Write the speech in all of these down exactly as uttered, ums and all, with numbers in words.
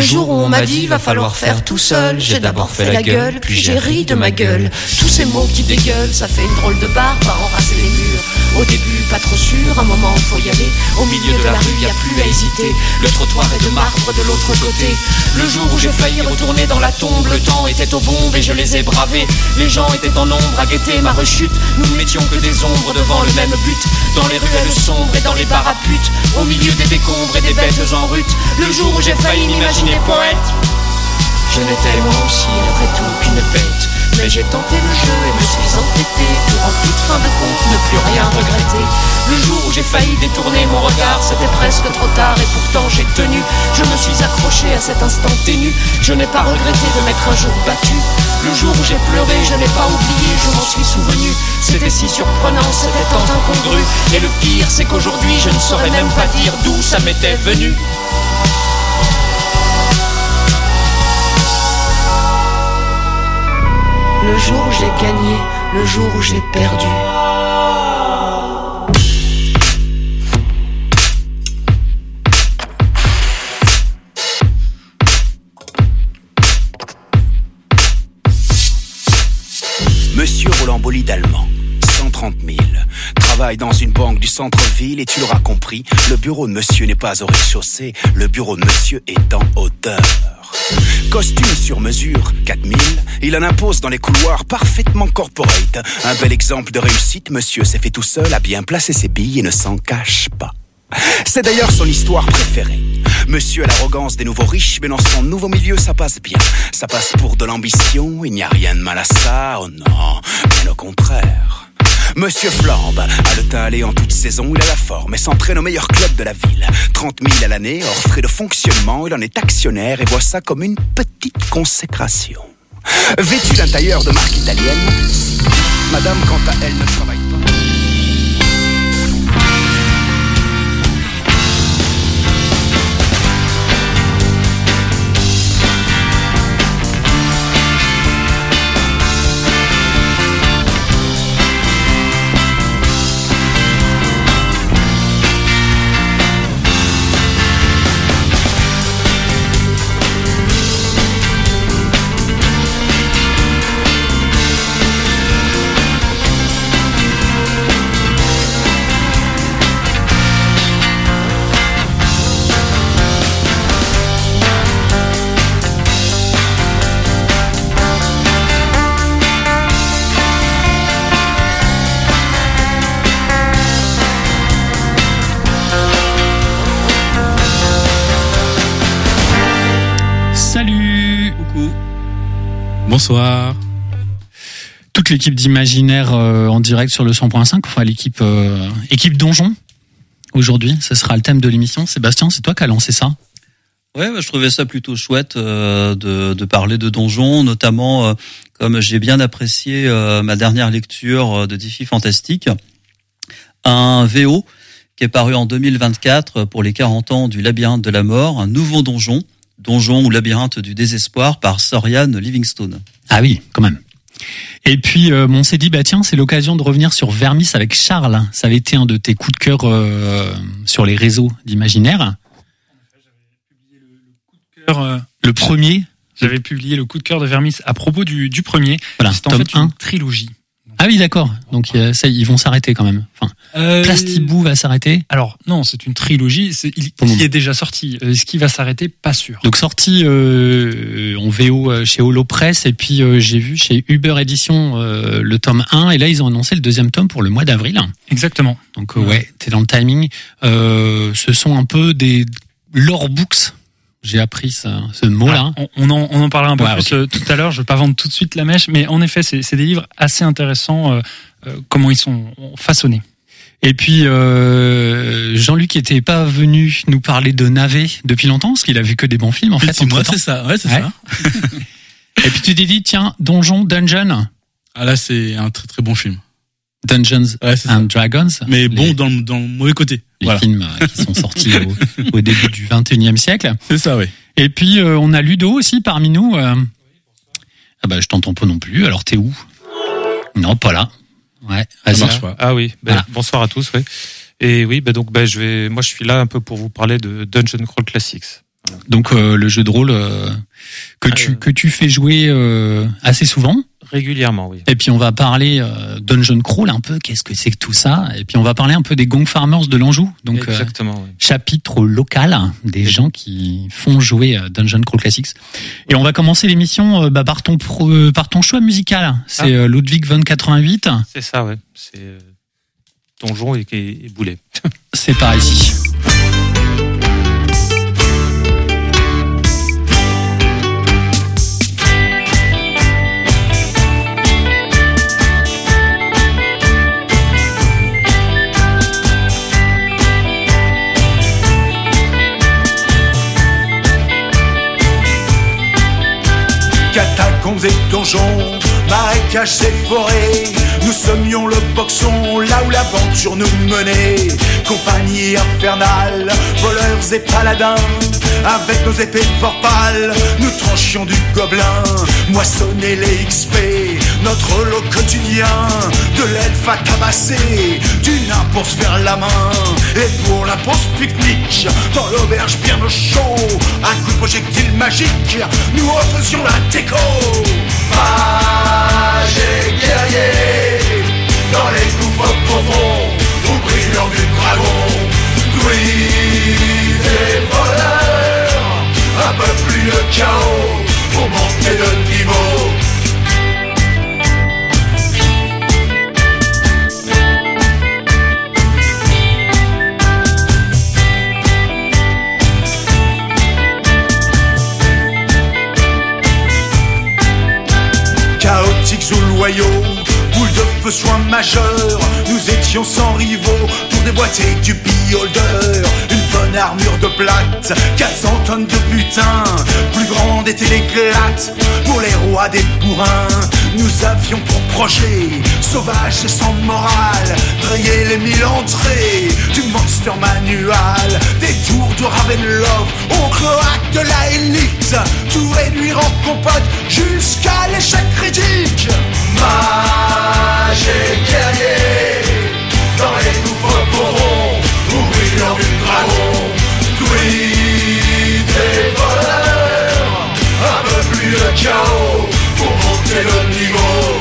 jour où on m'a dit va falloir faire tout seul, j'ai d'abord fait la gueule, puis j'ai ri de ma gueule. Tous ces mots qui dégueulent, ça fait une drôle de barbe à enraser les murs. Au début pas trop sûr, un moment faut y aller. Au milieu de la rue y a plus à hésiter. Le trottoir est de marbre de l'autre côté. Le jour où j'ai failli retourner dans la tombe, le temps était aux bombes et je les ai bravés. Les gens étaient en nombre à guetter ma rechute. Nous ne mettions que des ombres devant le même but. Dans les ruelles sombres et dans les bars à putes, au milieu des décombres et des bêtes en rute. Le jour où j'ai failli m'imaginer poète, je n'étais moi aussi après tout qu'une bête. Mais j'ai tenté le jeu et me suis entêté pour en toute fin de compte ne plus rien regretter. Le jour où j'ai failli détourner mon regard, c'était presque trop tard et pourtant j'ai tenu. Je me suis accroché à cet instant ténu. Je n'ai pas regretté de m'être un jour battu. Le jour où j'ai pleuré, je n'ai pas oublié, je m'en suis souvenu. C'était si surprenant, c'était tant incongru. Et le pire, c'est qu'aujourd'hui, je ne saurais même pas dire d'où ça m'était venu. Le jour où j'ai gagné, le jour où j'ai perdu. Monsieur Roland Bolide allemand, cent trente mille. Travaille dans une banque du centre-ville et tu l'auras compris, le bureau de monsieur n'est pas au rez-de-chaussée, le bureau de monsieur est en hauteur. Costume sur mesure, quatre mille, il en impose dans les couloirs parfaitement corporate. Un bel exemple de réussite, monsieur s'est fait tout seul à bien placer ses billes et ne s'en cache pas. C'est d'ailleurs son histoire préférée. Monsieur a l'arrogance des nouveaux riches, mais dans son nouveau milieu ça passe bien. Ça passe pour de l'ambition, il n'y a rien de mal à ça, oh non, bien au contraire. Monsieur Flambe a le teint allé en toute saison, il a la forme et s'entraîne au meilleur club de la ville. trente mille à l'année, hors frais de fonctionnement, il en est actionnaire et voit ça comme une petite consécration. Vêtu d'un tailleur de marque italienne, madame quant à elle ne travaille pas. Bonsoir. Toute l'équipe d'Imaginaire euh, en direct sur le cent point cinq, enfin l'équipe euh, équipe Donjon. Aujourd'hui, ce sera le thème de l'émission. Sébastien, c'est toi qui as lancé ça? Ouais, bah, je trouvais ça plutôt chouette euh, de, de parler de Donjon, notamment euh, comme j'ai bien apprécié euh, ma dernière lecture de Défi Fantastique, un V O qui est paru en deux mille vingt-quatre pour les quarante ans du Labyrinthe de la Mort, un nouveau donjon. Donjon ou labyrinthe du désespoir par Soriane Livingstone. Ah oui, quand même. Et puis, euh, on s'est dit, bah tiens, c'est l'occasion de revenir sur Vermis avec Charles. Ça avait été un de tes coups de cœur euh, sur les réseaux d'Imaginaire. En effet, j'avais publié le, le coup de cœur. Euh, le premier. J'avais publié le coup de cœur de Vermis à propos du, du premier. Voilà, c'est en tome fait un. Une trilogie. Ah oui, d'accord. Donc ça, ils vont s'arrêter quand même. Enfin, euh... Plastibou va s'arrêter. Alors non, c'est une trilogie. C'est, il, qui est déjà sorti. Est-ce qu'il va s'arrêter? Pas sûr. Donc sorti euh, en V O chez Holopress et puis euh, j'ai vu chez Uber Édition euh, le tome un et là ils ont annoncé le deuxième tome pour le mois d'avril. Exactement. Donc euh, ouais, t'es dans le timing. Euh, ce sont un peu des lore books. J'ai appris ça, ce mot-là. Ah, on, on, en, on en parlera un peu ouais, plus okay. euh, tout à l'heure. Je ne vais pas vendre tout de suite la mèche, mais en effet, c'est, c'est des livres assez intéressants, euh, euh, comment ils sont façonnés. Et puis, euh, Jean-Luc n'était pas venu nous parler de Navet depuis longtemps, parce qu'il a vu que des bons films, en fait. C'est moi, c'est ça. Ouais, c'est ouais. ça. Et puis tu t'es dit, tiens, Donjon, Dungeon. Ah là, c'est un très très bon film. Dungeons ouais, and Dragons. Mais bon, les, dans, le, dans le mauvais côté. Les voilà. films euh, qui sont sortis au, au début du vingt et unième siècle. C'est ça, oui. Et puis, euh, on a Ludo aussi parmi nous. Euh... Ah bah, je t'entends pas non plus. Alors, t'es où? Non, pas là. Ouais, vas-y. Ça marche pas. Ah oui, bah, voilà. Bonsoir à tous. Ouais. Et oui, bah donc, bah, je vais, moi, je suis là un peu pour vous parler de Dungeon Crawl Classics. Donc euh, le jeu de rôle euh, que tu euh, que tu fais jouer euh, assez souvent. Régulièrement, oui. Et puis on va parler euh, Dungeon Crawl un peu. Qu'est-ce que c'est que tout ça? Et puis on va parler un peu des Gong Farmers de l'Anjou. Donc exactement. Euh, oui. chapitre local des gens qui font jouer euh, Dungeon Crawl Classics. Et on va commencer l'émission euh, bah, par ton pro, euh, par ton choix musical. C'est ah. euh, Ludwig von quatre-vingt-huit. C'est ça, ouais. C'est euh, Donjon et, et, et Boulet. C'est par ici. Catacombes et donjons, marécages et forêts, nous semions le boxon là où l'aventure nous menait. Compagnie infernale, voleurs et paladins, avec nos épées fort pâles, nous tranchions du gobelin. Moissonner les X P, notre lot quotidien, de l'elfe à tabasser, du nain pour se faire la main. Et pour la pause pique-nique, dans l'auberge bien au chaud, un coup de projectile magique, nous refaisions la déco. Mages et guerriers, dans les gouffres profonds, au brillant du dragon, druides et voleurs, un peu plus de chaos pour monter de niveau. Chaotiques ou loyaux, boule de feu soins majeurs, nous étions sans rivaux pour déboîter du beholder. Une bonne armure de plate, quatre cents tonnes de butin, plus grande était l'éclate pour les rois des bourrins. Nous avions pour projet, sauvage et sans morale, rayer les mille entrées du monster manual, des tours de Ravenloft au cloaque de la élite, tout réduire en compote jusqu'à l'échec critique. Mages et guerriers, dans les gouffres corrompus, au brillant du dragon, druides et voleurs, un peu plus de chaos pour monter le niveau.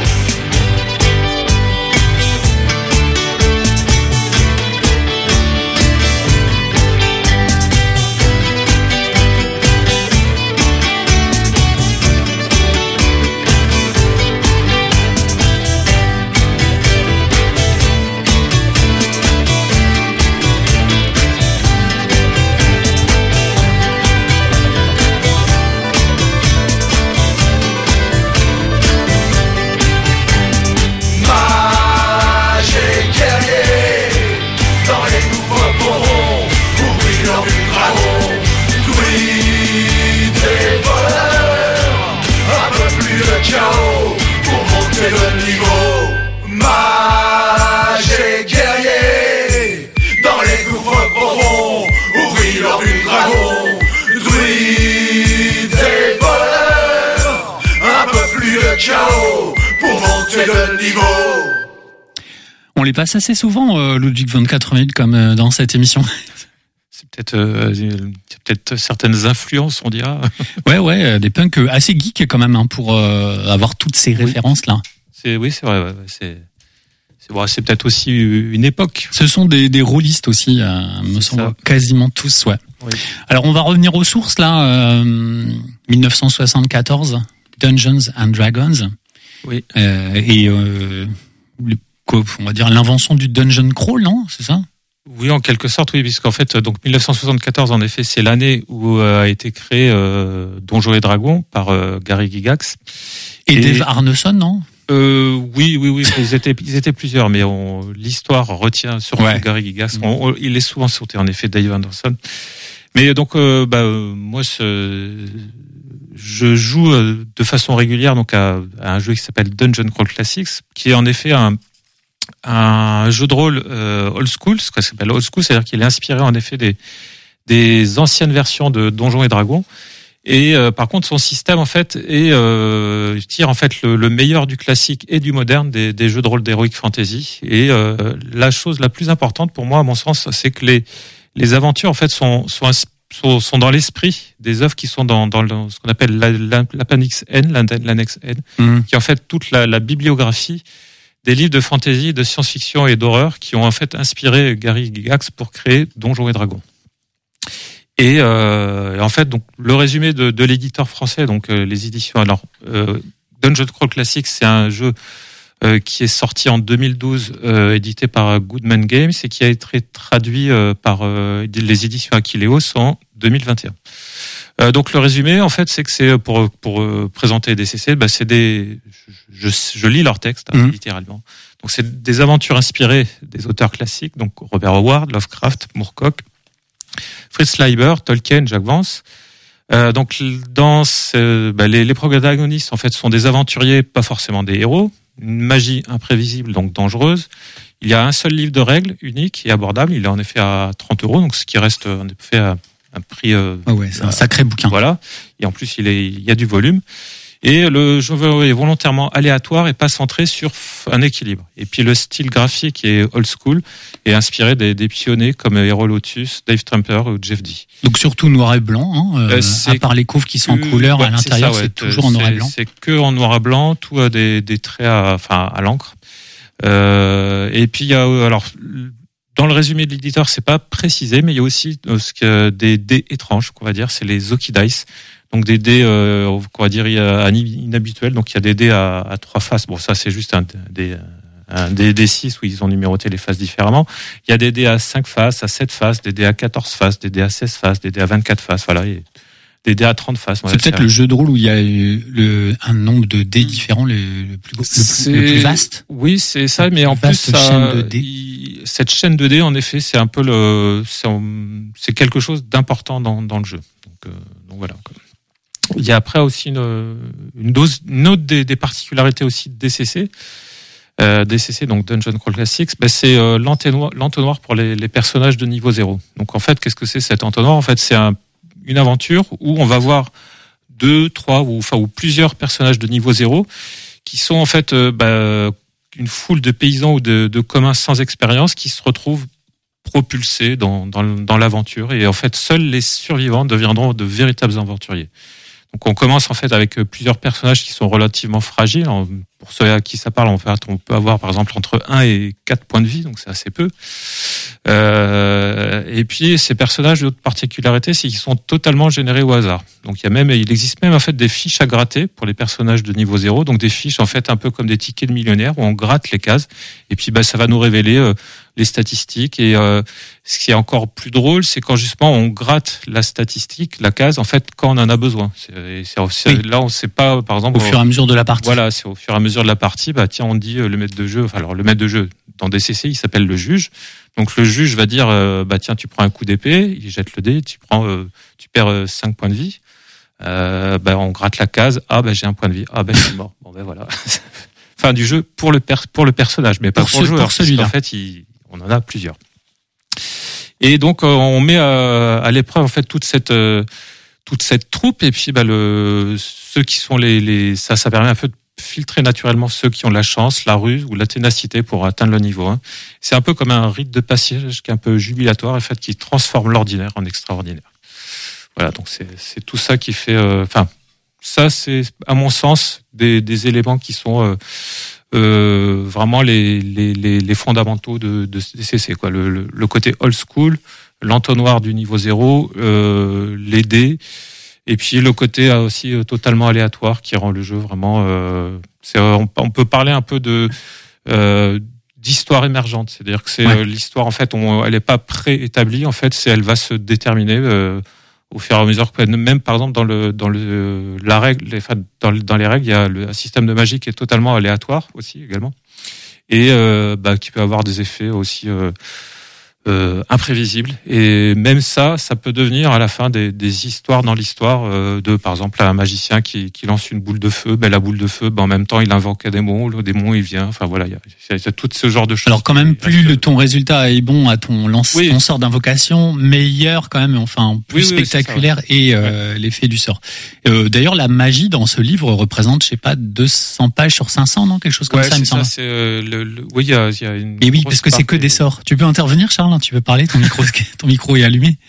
On les passe assez souvent, euh, Ludwig von quatre-vingt-huit, comme euh, dans cette émission. C'est peut-être, euh, c'est peut-être certaines influences, on dira. Ouais, ouais, des punks assez geeks quand même, hein, pour euh, avoir toutes ces références-là. C'est, oui, c'est vrai. Ouais, c'est, c'est, bon, c'est peut-être aussi une époque. Ce sont des, des rôlistes aussi, euh, me semble, quasiment tous, ouais. Oui. Alors, on va revenir aux sources, là. Euh, dix-neuf cent soixante-quatorze, Dungeons and Dragons. Oui. Euh, et euh, le, on va dire l'invention du dungeon crawl, non? C'est ça? Oui, en quelque sorte, oui, puisqu'en fait, donc dix-neuf cent soixante-quatorze, en effet, c'est l'année où euh, a été créé euh, Donjons et Dragons par euh, Gary Gygax. Et, et Dave Arneson, non? euh, Oui, oui, oui, ils étaient, ils étaient plusieurs, mais on, l'histoire retient surtout ouais. Gary Gygax. Mmh. On, on, il est souvent sauté, en effet, Dave Anderson. Mais donc, euh, bah, euh, moi, ce, je joue euh, de façon régulière donc à, à un jeu qui s'appelle Dungeon Crawl Classics, qui est en effet un un jeu de rôle euh, old school, ce qu'on s'appelle old school, c'est-à-dire qu'il est inspiré en effet des des anciennes versions de Donjons et Dragons. Et euh, par contre, son système en fait est euh, tire en fait le, le meilleur du classique et du moderne des, des jeux de rôle d'heroic fantasy. Et euh, la chose la plus importante pour moi, à mon sens, c'est que les les aventures en fait sont sont sont, sont dans l'esprit des œuvres qui sont dans, dans le, ce qu'on appelle la, la, l'appendice N, l'annexe N, mmh. qui est en fait toute la, la bibliographie des livres de fantasy, de science-fiction et d'horreur qui ont en fait inspiré Gary Gygax pour créer Donjons et Dragons. Et euh, en fait, donc le résumé de, de l'éditeur français, donc euh, les éditions. Alors, euh, Dungeon Crawl Classics, c'est un jeu euh, qui est sorti en deux mille douze, euh, édité par Goodman Games, et qui a été traduit euh, par euh, les éditions Aquileos en deux mille vingt et un. Euh, donc le résumé, en fait, c'est que c'est pour pour euh, présenter D C C, bah c'est des, je, je, je lis leurs textes hein, mmh. littéralement. Donc c'est des aventures inspirées des auteurs classiques, donc Robert Howard, Lovecraft, Moorcock, Fritz Leiber, Tolkien, Jack Vance. Euh, donc dans ce, bah, les, les protagonistes en fait sont des aventuriers, pas forcément des héros. Une magie imprévisible, donc dangereuse. Il y a un seul livre de règles unique et abordable. Il est en effet à trente euros, donc ce qui reste en effet à un prix. Euh, oh ouais, c'est un sacré bouquin. Voilà. Et en plus, il est, il y a du volume. Et le jeu est volontairement aléatoire et pas centré sur un équilibre. Et puis le style graphique est old school et inspiré des, des pionniers comme Hero Lotus, Dave Tremper ou Jeff Dee. Donc surtout noir et blanc, hein, euh, à part les couves qui sont que, en couleur ouais, à l'intérieur, c'est, ça, ouais, c'est toujours en noir et blanc. C'est que en noir et blanc, tout a des, des traits à, enfin, à l'encre. Euh, et puis il y a alors dans le résumé de l'éditeur, c'est pas précisé, mais il y a aussi euh, ce que, des dés étranges, qu'on va dire, c'est les Oki Dice. Donc des dés, euh, qu'on va dire inhabituels. Donc il y a des dés à, à trois faces. Bon, ça c'est juste un des un des D six où ils ont numéroté les faces différemment. Il y a des dés à cinq faces, à sept faces, des dés à quatorze faces, des dés à seize faces, des dés à vingt-quatre faces. Voilà, et des dés à trente faces. C'est peut-être le jeu de rôle où il y a le un nombre de dés différents le, le plus le, le plus vaste. Oui, c'est ça. Mais en plus, ça, chaîne de dés. Il, cette chaîne de dés, en effet, c'est un peu le, c'est, c'est quelque chose d'important dans dans le jeu. Donc, euh, donc voilà. Il y a après aussi une, une, dose, une autre des, des particularités aussi de D C C. Euh, D C C, donc Dungeon Crawl Classics, ben c'est euh, l'entonnoir, l'entonnoir pour les, les personnages de niveau zéro. Donc en fait, qu'est-ce que c'est cet entonnoir ? En fait, c'est un, une aventure où on va voir deux, trois ou, enfin, ou plusieurs personnages de niveau zéro qui sont en fait euh, ben, une foule de paysans ou de, de communs sans expérience qui se retrouvent propulsés dans, dans, dans l'aventure. Et en fait, seuls les survivants deviendront de véritables aventuriers. Donc on commence en fait avec plusieurs personnages qui sont relativement fragiles. Pour ceux à qui ça parle, en fait, on peut avoir par exemple entre un et quatre points de vie, donc c'est assez peu. Euh, et puis ces personnages, l'autre particularité, c'est qu'ils sont totalement générés au hasard. Donc il y a même, il existe même en fait des fiches à gratter pour les personnages de niveau zéro. Donc des fiches en fait un peu comme des tickets de millionnaire où on gratte les cases. Et puis bah ça va nous révéler euh, les statistiques. Et euh, ce qui est encore plus drôle, c'est quand justement on gratte la statistique, la case, en fait quand on en a besoin. C'est, c'est, c'est, oui. Là on sait pas, par exemple, au fur et à mesure de la partie. Voilà, c'est au fur et à mesure de la partie. Bah tiens, on dit le maître de jeu. Enfin, alors le maître de jeu dans D C C, il s'appelle le juge. Donc le juge va dire euh, bah tiens, tu prends un coup d'épée, il jette le dé, tu prends, euh, tu perds euh, cinq points de vie. Euh, bah on gratte la case. Ah bah j'ai un point de vie. Ah ben bah, je suis mort. Bon ben voilà. Fin du jeu pour le per- pour le personnage, mais pas pour, pour ce, le joueur. Pour celui-là. En fait, il, on en a plusieurs. Et donc on met à, à l'épreuve en fait toute cette euh, toute cette troupe et puis bah le ceux qui sont les les ça ça permet un peu de filtrer naturellement ceux qui ont la chance, la ruse ou la ténacité pour atteindre le niveau un. C'est un peu comme un rite de passage qui est un peu jubilatoire en fait qui transforme l'ordinaire en extraordinaire. Voilà, donc c'est c'est tout ça qui fait enfin euh, ça c'est à mon sens des des éléments qui sont euh, Euh, vraiment les, les, les, les fondamentaux de, de D C C, quoi. Le, le, le côté old school, l'entonnoir du niveau zéro, euh, les dés, et puis le côté aussi euh, totalement aléatoire qui rend le jeu vraiment. Euh, c'est, on, on peut parler un peu de euh, d'histoire émergente, c'est-à-dire que c'est ouais. euh, l'histoire en fait, on, elle est pas préétablie en fait, c'est elle va se déterminer. Euh, au fur et à mesure que même par exemple dans le dans le la règle les, enfin, dans, dans les règles il y a le un système de magie qui est totalement aléatoire aussi également et euh, bah qui peut avoir des effets aussi euh, euh, imprévisibles et même ça ça peut devenir à la fin des, des histoires dans l'histoire euh, de par exemple un magicien qui qui lance une boule de feu, ben la boule de feu ben en même temps il invoque un démon, le démon il vient, enfin voilà il y a, il y a tout ce genre de choses. Alors quand même plus le ton résultat est bon à ton lance oui. ton sort d'invocation, meilleur quand même, enfin plus oui, oui, spectaculaire ça, ouais. et euh, ouais. l'effet du sort. Euh, d'ailleurs la magie dans ce livre représente je sais pas deux cents pages sur cinq cents, non, quelque chose comme ouais, ça il me semble. C'est euh, le, le oui il y a, il y a une et oui parce que c'est que des sorts. Tu peux intervenir Charles, tu peux parler, ton micro ton micro est allumé.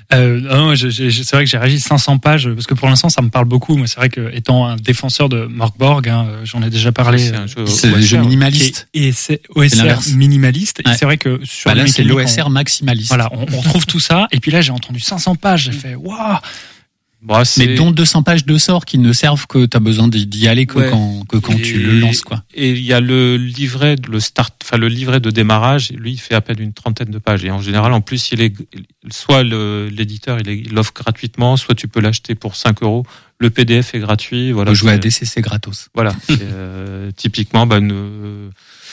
Euh, non, je, je, c'est vrai que j'ai réagi cinq cents pages parce que pour l'instant ça me parle beaucoup. Moi, c'est vrai que étant un défenseur de Morkborg, hein, j'en ai déjà parlé. C'est un jeu, c'est le jeu minimaliste. Et, et c'est O S R minimaliste. Ouais. Et c'est vrai que sur bah le là, c'est l'O S R on, maximaliste. Voilà, on, on retrouve tout ça. Et puis là, j'ai entendu cinq cents pages. J'ai fait waouh. Bon, mais dont deux cents pages de sorts qui ne servent que t'as besoin d'y aller que ouais. quand que quand et, tu le lances quoi. Et il y a le livret, le start, enfin le livret de démarrage. Lui, il fait à peine une trentaine de pages. Et en général, en plus, il est soit le, l'éditeur il, est, il l'offre gratuitement, soit tu peux l'acheter pour cinq euros. Le P D F est gratuit. Voilà. Faut jouer à D C C gratos. Voilà. c'est, euh, typiquement, ben, euh,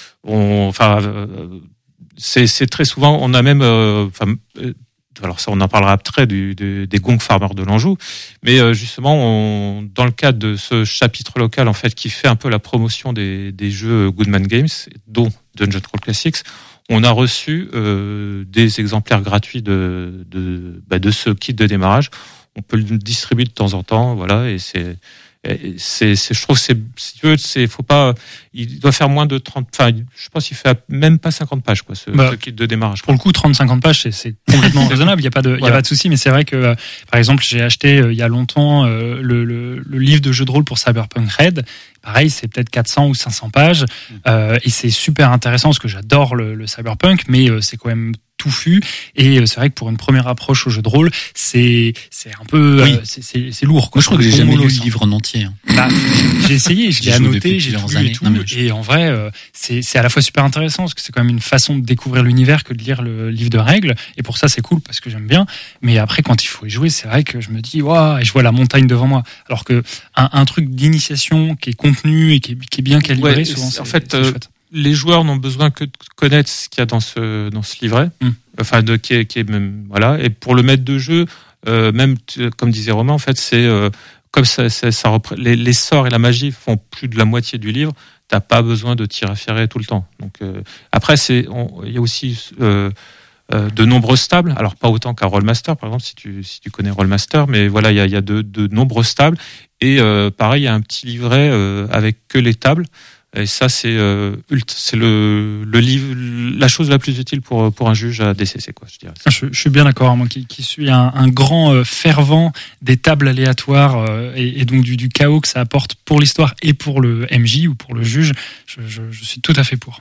on, enfin, euh, c'est c'est très souvent, on a même, enfin. Euh, alors ça, on en parlera après du, du, des Gong Farmers de l'Anjou, mais euh, justement, on, dans le cadre de ce chapitre local, en fait, qui fait un peu la promotion des, des jeux Goodman Games, dont Dungeon Crawl Classics, on a reçu euh, des exemplaires gratuits de de, bah, de ce kit de démarrage. On peut le distribuer de temps en temps, voilà, et c'est C'est, c'est, je trouve, c'est, si tu veux, c'est, faut pas, il doit faire moins de trente, enfin, je pense qu'il fait même pas cinquante pages, quoi, ce, bah, ce kit de démarrage. Pour le coup, trente, cinquante pages, c'est, c'est complètement raisonnable. Il y a pas de, il voilà. y a pas de souci, mais c'est vrai que, euh, par exemple, j'ai acheté, euh, il y a longtemps, euh, le, le, le livre de jeu de rôle pour Cyberpunk Red. Pareil, c'est peut-être quatre cents ou cinq cents pages, euh, et c'est super intéressant parce que j'adore le, le Cyberpunk, mais euh, c'est quand même touffu, et c'est vrai que pour une première approche au jeu de rôle, c'est c'est un peu oui. euh, c'est, c'est c'est lourd quoi. Moi je crois que j'ai jamais lu le livre en entier. Hein. Bah, j'ai essayé, je l'ai annoté, j'ai tout lu et tout, non, je... et en vrai euh, c'est c'est à la fois super intéressant parce que c'est quand même une façon de découvrir l'univers que de lire le livre de règles, et pour ça c'est cool parce que j'aime bien, mais après quand il faut y jouer, c'est vrai que je me dis waouh, et je vois la montagne devant moi, alors que un, un truc d'initiation qui est contenu et qui est, qui est bien calibré, ouais, souvent c'est, en fait c'est euh, chouette. Les joueurs n'ont besoin que de connaître ce qu'il y a dans ce dans ce livret, mm. enfin de qui est, qui est même voilà. Et pour le maître de jeu, euh, même comme disait Romain, en fait, c'est euh, comme ça, ça, ça repré- les, les sorts et la magie font plus de la moitié du livre. T'as pas besoin de tirer à ferrer tout le temps. Donc euh, après, c'est il y a aussi euh, euh, de nombreux stables. Alors pas autant qu'à Rollmaster, par exemple, si tu si tu connais Rollmaster, mais voilà, il y a il y a de de nombreux stables. Et euh, pareil, il y a un petit livret euh, avec que les tables. Et ça, c'est, euh, c'est le, le livre, la chose la plus utile pour, pour un juge à D C C, quoi, je dirais. Je, je suis bien d'accord, moi qui, qui suis un, un grand euh, fervent des tables aléatoires euh, et, et donc du, du chaos que ça apporte pour l'histoire et pour le M J ou pour le juge, je, je, je suis tout à fait pour.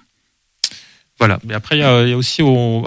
Voilà, mais après, il y a, il y a aussi... On,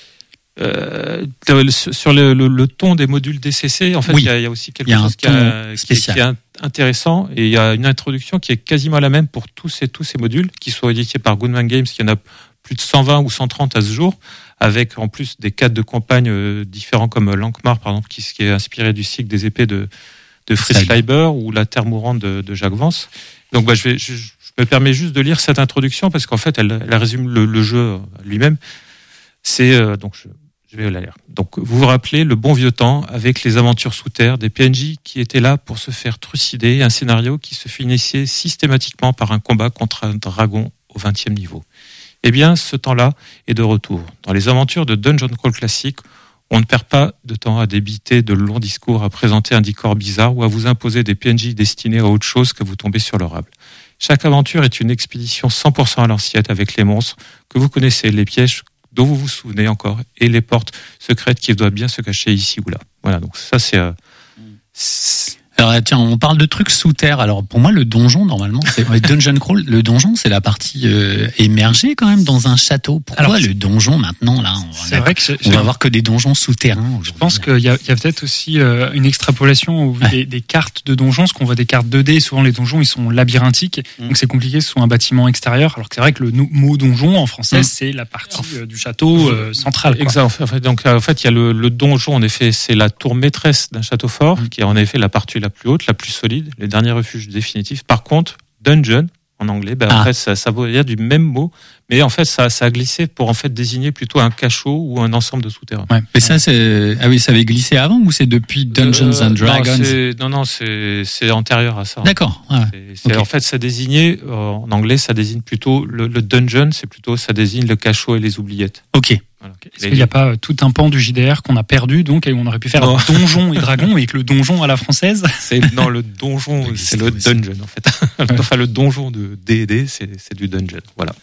Euh, sur le, le, le ton des modules D C C, en fait, oui. il, y a, il y a aussi quelque chose qui, a, qui, qui est intéressant, et il y a une introduction qui est quasiment la même pour tous et tous ces modules, qui sont édités par Goodman Games, qui en a plus de cent vingt ou cent trente à ce jour, avec en plus des cadres de campagne euh, différents comme Lankmar, par exemple, qui, qui est inspiré du cycle des épées de, de Fritz Leiber, ou La Terre mourante de, de Jacques Vance. Donc, bah, je, vais, je, je me permets juste de lire cette introduction parce qu'en fait, elle, elle résume le, le jeu lui-même. C'est euh, donc je, Je vais la lire. Donc, vous vous rappelez le bon vieux temps avec les aventures sous terre, des P N J qui étaient là pour se faire trucider, un scénario qui se finissait systématiquement par un combat contre un dragon au vingtième niveau. Eh bien, ce temps-là est de retour. Dans les aventures de Dungeon Crawl Classic, on ne perd pas de temps à débiter de longs discours, à présenter un décor bizarre ou à vous imposer des P N J destinés à autre chose que vous tomber sur leur rable. Chaque aventure est une expédition cent pour cent à l'ancienne avec les monstres que vous connaissez, les pièges dont vous vous souvenez encore, et les portes secrètes qui doivent bien se cacher ici ou là. Voilà, donc ça c'est... Euh, c'est... Alors tiens, on parle de trucs sous terre. Alors pour moi, le donjon, normalement, c'est Dungeon Crawl. Le donjon, c'est la partie euh, émergée quand même dans un château. Pourquoi Alors, le donjon maintenant là on, c'est a, vrai que c'est, on va voir que des donjons souterrains. Je pense qu'il y a, il y a peut-être aussi euh, une extrapolation au vu ouais. des, des cartes de donjons, parce qu'on voit des cartes deux D. Souvent les donjons ils sont labyrinthiques, mmh. donc c'est compliqué. Ce sont un bâtiment extérieur. Alors que c'est vrai que le mot donjon en français, mmh. c'est la partie euh, du château euh, central. Quoi. Exact. En fait, donc en fait, il y a le, le donjon. En effet, c'est la tour maîtresse d'un château fort, mmh. qui est en effet la partie la plus haute, la plus solide, les derniers refuges définitifs. Par contre, dungeon en anglais, ben ah. en fait, ça, ça veut dire du même mot, mais en fait, ça, ça a glissé pour en fait désigner plutôt un cachot ou un ensemble de souterrains. Ouais. Mais ça, c'est ah oui, ça avait glissé avant ou c'est depuis Dungeons euh, and Dragons? Non, c'est, non, non, c'est, c'est antérieur à ça. D'accord. Ouais. C'est, c'est, okay. En fait, ça désignait en anglais, ça désigne plutôt le, le dungeon, c'est plutôt ça désigne le cachot et les oubliettes. Ok. Voilà. Est-ce qu'il n'y a pas tout un pan du J D R qu'on a perdu, donc, et on aurait pu faire non. donjon et dragon, et que le donjon à la française? C'est, non, le donjon, c'est le dungeon, en fait. Enfin, le donjon de D et D, c'est, c'est du dungeon. Voilà.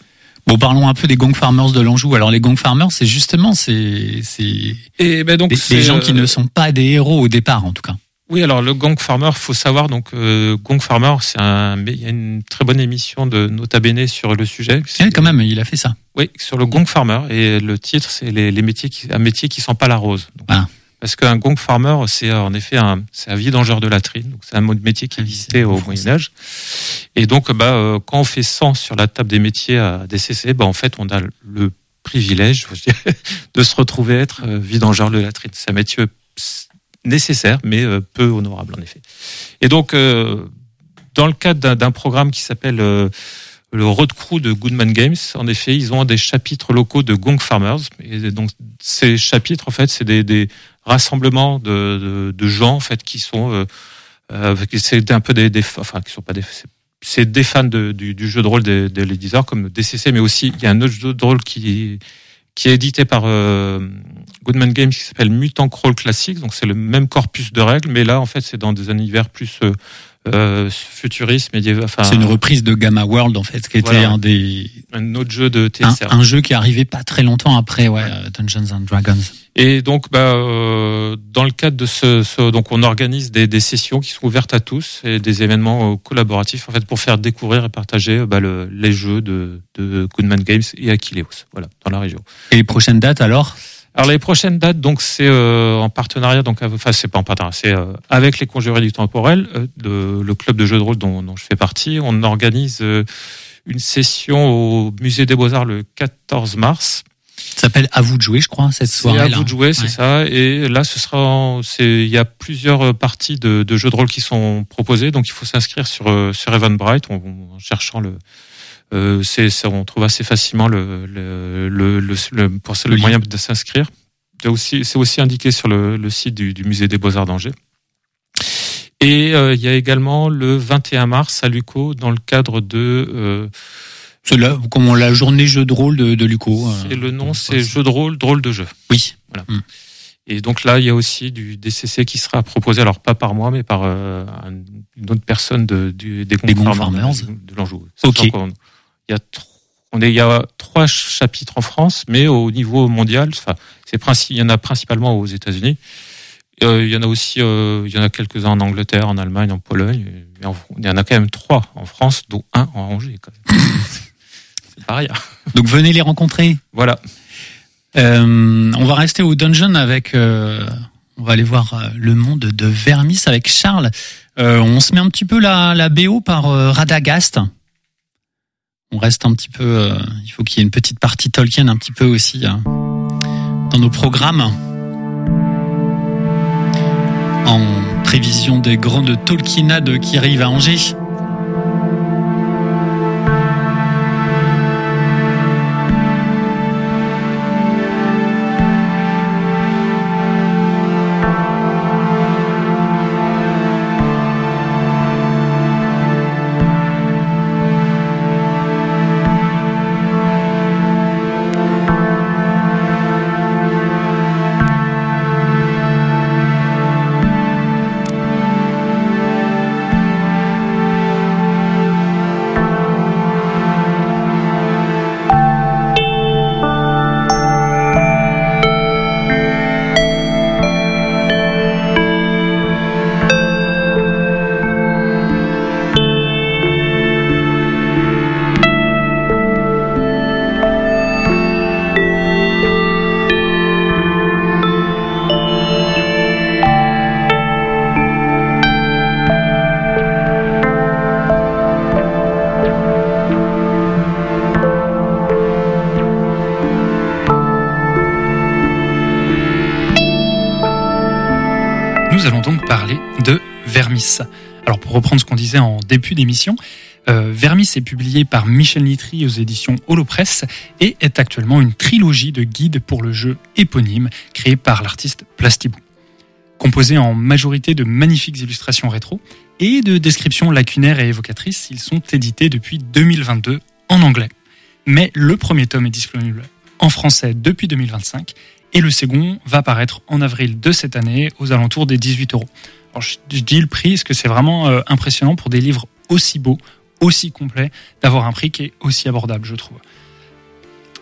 Bon, parlons un peu des Gong Farmers de l'Anjou. Alors les Gong Farmers, c'est justement c'est c'est et ben donc des, c'est, des gens qui euh... ne sont pas des héros au départ en tout cas. Oui, alors le Gong Farmer, faut savoir donc euh, Gong Farmer, c'est un, il y a une très bonne émission de Nota Bene sur le sujet. Oui, quand même, il a fait ça. Oui, sur le Gong Farmer, et le titre c'est les, les métiers qui, un métier qui sent pas la rose. Donc, ah. Parce qu'un Gong Farmer, c'est en effet un, c'est un vidangeur de latrines. Donc c'est un mode métier qui existait au Moyen Âge. Et donc, bah, euh, quand on fait cent sur la table des métiers à D C C, bah en fait, on a le privilège, je dirais, de se retrouver être vidangeur de latrines. C'est un métier nécessaire, mais euh, peu honorable en effet. Et donc, euh, dans le cadre d'un, d'un programme qui s'appelle euh, le Road Crew de Goodman Games, en effet, ils ont des chapitres locaux de Gong Farmers. Et donc, ces chapitres, en fait, c'est des, des rassemblements de, de, de gens, en fait, qui sont, euh, euh, c'est un peu des, des, enfin, qui sont pas des, c'est, c'est des fans de, du, du jeu de rôle des, des l'éditeur comme D C C, mais aussi il y a un autre jeu de rôle qui qui est édité par euh, Goodman Games qui s'appelle Mutant Crawl Classics. Donc c'est le même corpus de règles, mais là en fait c'est dans des univers plus euh, euh, futuristes, médiévaux. Enfin, c'est une reprise de Gamma World en fait, qui était voilà, un des un autre jeu de T S R. Un, un jeu qui est arrivé pas très longtemps après, ouais, ouais. Dungeons and Dragons. Et donc, bah, euh, dans le cadre de ce, ce, donc on organise des, des sessions qui sont ouvertes à tous et des événements euh, collaboratifs en fait pour faire découvrir et partager bah, le, les jeux de, de Goodman Games et Aquileos, voilà, dans la région. Et les prochaines dates alors? Alors les prochaines dates, donc c'est euh, en partenariat, donc enfin c'est pas en partenariat, c'est euh, avec les Conjurés du Temporel, euh, de, le club de jeux de rôle dont, dont je fais partie. On organise euh, une session au Musée des Beaux-Arts le quatorze mars. Ça s'appelle À vous de jouer, je crois, cette soirée. C'est à vous de jouer, c'est ouais. ça. Et là, ce sera, en, c'est, il y a plusieurs parties de, de jeux de rôle qui sont proposées, donc il faut s'inscrire sur sur Eventbrite en, en cherchant le. Euh, c'est, c'est, on trouve assez facilement le le le, le, le pour le, le moyen de s'inscrire. C'est aussi c'est aussi indiqué sur le, le site du, du Musée des Beaux-Arts d'Angers. Et euh, il y a également le vingt et un mars à Lucco dans le cadre de euh, c'est là, comment la journée jeu de rôle de, de Lucco. C'est euh, le nom, c'est jeu de rôle, drôle de jeu. Oui. Voilà. Mm. Et donc là, il y a aussi du D C C qui sera proposé, alors pas par moi, mais par euh, une autre personne de, du, des Gong Farmers de, de l'Anjou. Ok. On, il y a on est, il y a trois chapitres en France, mais au niveau mondial, enfin, c'est princi- il y en a principalement aux États-Unis. Euh, il y en a aussi, euh, il y en a quelques-uns en Angleterre, en Allemagne, en Pologne. Et en, il y en a quand même trois en France, dont un en Angers. Quand même. C'est pas rien. Donc venez les rencontrer. Voilà. Euh, on va rester au dungeon avec. Euh, on va aller voir euh, le monde de Vermis avec Charles. Euh, on se met un petit peu la, la B O par euh, Radagast. On reste un petit peu. Euh, il faut qu'il y ait une petite partie Tolkien un petit peu aussi euh, dans nos programmes. En prévision des grandes Tolkienades qui arrivent à Angers. Alors pour reprendre ce qu'on disait en début d'émission, euh, Vermis est publié par Michel Nitry aux éditions Holopress et est actuellement une trilogie de guides pour le jeu éponyme créé par l'artiste Plastibou. Composé en majorité de magnifiques illustrations rétro et de descriptions lacunaires et évocatrices, ils sont édités depuis deux mille vingt-deux en anglais. Mais le premier tome est disponible en français depuis deux mille vingt-cinq et le second va paraître en avril de cette année aux alentours des dix-huit euros. Alors, je dis le prix parce que c'est vraiment euh, impressionnant pour des livres aussi beaux, aussi complets, d'avoir un prix qui est aussi abordable, je trouve.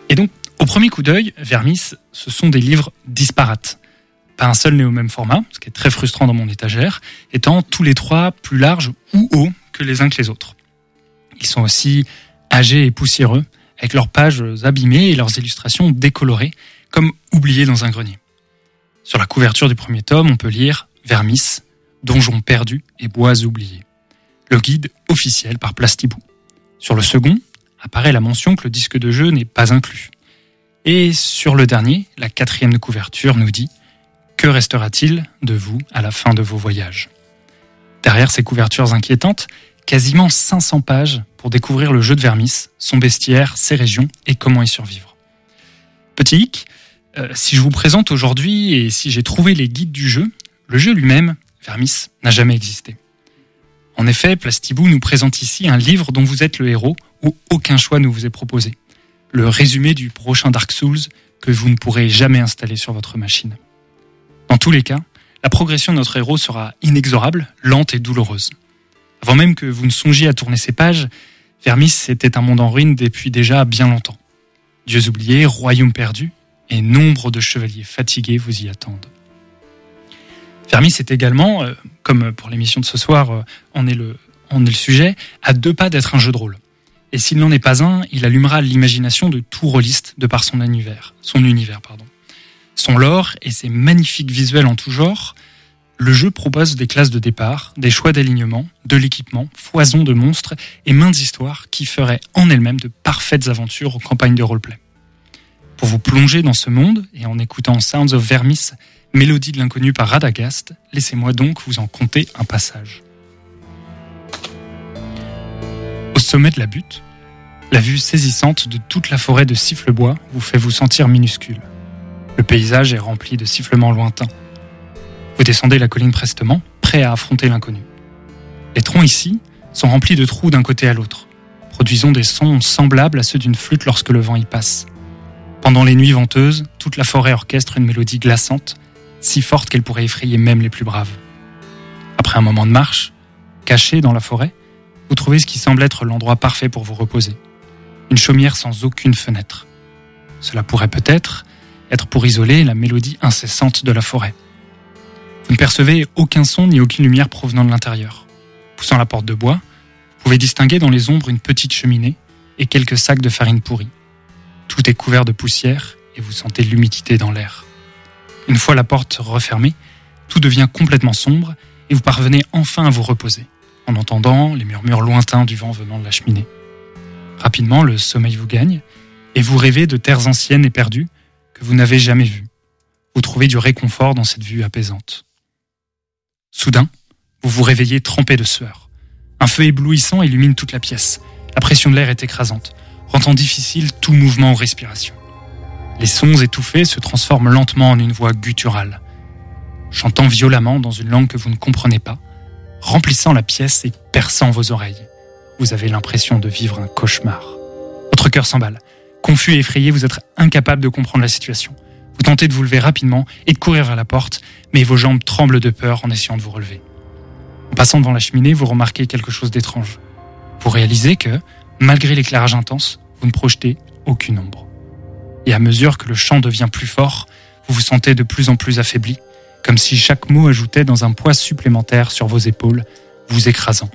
Et donc, au premier coup d'œil, Vermis, ce sont des livres disparates. Pas un seul n'est au même format, ce qui est très frustrant dans mon étagère, étant tous les trois plus larges ou hauts que les uns que les autres. Ils sont aussi âgés et poussiéreux, avec leurs pages abîmées et leurs illustrations décolorées, comme oubliées dans un grenier. Sur la couverture du premier tome, on peut lire « Vermis, donjon perdu et bois oubliés », le guide officiel par Plastibou. Sur le second, apparaît la mention que le disque de jeu n'est pas inclus. Et sur le dernier, la quatrième de couverture nous dit « Que restera-t-il de vous à la fin de vos voyages ?» Derrière ces couvertures inquiétantes, quasiment cinq cents pages pour découvrir le jeu de Vermis, son bestiaire, ses régions et comment y survivre. Petit hic, euh, si je vous présente aujourd'hui et si j'ai trouvé les guides du jeu, le jeu lui-même, Vermis, n'a jamais existé. En effet, Plastibou nous présente ici un livre dont vous êtes le héros où aucun choix ne vous est proposé. Le résumé du prochain Dark Souls que vous ne pourrez jamais installer sur votre machine. Dans tous les cas, la progression de notre héros sera inexorable, lente et douloureuse. Avant même que vous ne songiez à tourner ces pages, Vermis était un monde en ruine depuis déjà bien longtemps. Dieux oubliés, royaumes perdus, et nombre de chevaliers fatigués vous y attendent. Vermis est également, euh, comme pour l'émission de ce soir, euh, on, est le, on est le sujet, à deux pas d'être un jeu de rôle. Et s'il n'en est pas un, il allumera l'imagination de tout rôliste de par son univers. Son univers pardon. Son lore et ses magnifiques visuels en tout genre, le jeu propose des classes de départ, des choix d'alignement, de l'équipement, foison de monstres et maintes histoires qui feraient en elles-mêmes de parfaites aventures aux campagnes de roleplay. Pour vous plonger dans ce monde et en écoutant Sounds of Vermis, Mélodie de l'inconnu par Radagast, laissez-moi donc vous en conter un passage. Au sommet de la butte, la vue saisissante de toute la forêt de sifflebois vous fait vous sentir minuscule. Le paysage est rempli de sifflements lointains. Vous descendez la colline prestement, prêt à affronter l'inconnu. Les troncs ici sont remplis de trous d'un côté à l'autre, produisant des sons semblables à ceux d'une flûte lorsque le vent y passe. Pendant les nuits venteuses, toute la forêt orchestre une mélodie glaçante, si forte qu'elle pourrait effrayer même les plus braves. Après un moment de marche, caché dans la forêt, vous trouvez ce qui semble être l'endroit parfait pour vous reposer. Une chaumière sans aucune fenêtre. Cela pourrait peut-être être pour isoler la mélodie incessante de la forêt. Vous ne percevez aucun son ni aucune lumière provenant de l'intérieur. Poussant la porte de bois, vous pouvez distinguer dans les ombres une petite cheminée et quelques sacs de farine pourrie. Tout est couvert de poussière et vous sentez l'humidité dans l'air. Une fois la porte refermée, tout devient complètement sombre et vous parvenez enfin à vous reposer, en entendant les murmures lointains du vent venant de la cheminée. Rapidement, le sommeil vous gagne et vous rêvez de terres anciennes et perdues que vous n'avez jamais vues. Vous trouvez du réconfort dans cette vue apaisante. Soudain, vous vous réveillez trempé de sueur. Un feu éblouissant illumine toute la pièce. La pression de l'air est écrasante, rendant difficile tout mouvement ou respiration. Les sons étouffés se transforment lentement en une voix gutturale, chantant violemment dans une langue que vous ne comprenez pas, remplissant la pièce et perçant vos oreilles. Vous avez l'impression de vivre un cauchemar. Votre cœur s'emballe. Confus et effrayé, vous êtes incapable de comprendre la situation. Vous tentez de vous lever rapidement et de courir vers la porte, mais vos jambes tremblent de peur en essayant de vous relever. En passant devant la cheminée, vous remarquez quelque chose d'étrange. Vous réalisez que, malgré l'éclairage intense, vous ne projetez aucune ombre. Et à mesure que le chant devient plus fort, vous vous sentez de plus en plus affaibli, comme si chaque mot ajoutait dans un poids supplémentaire sur vos épaules, vous écrasant.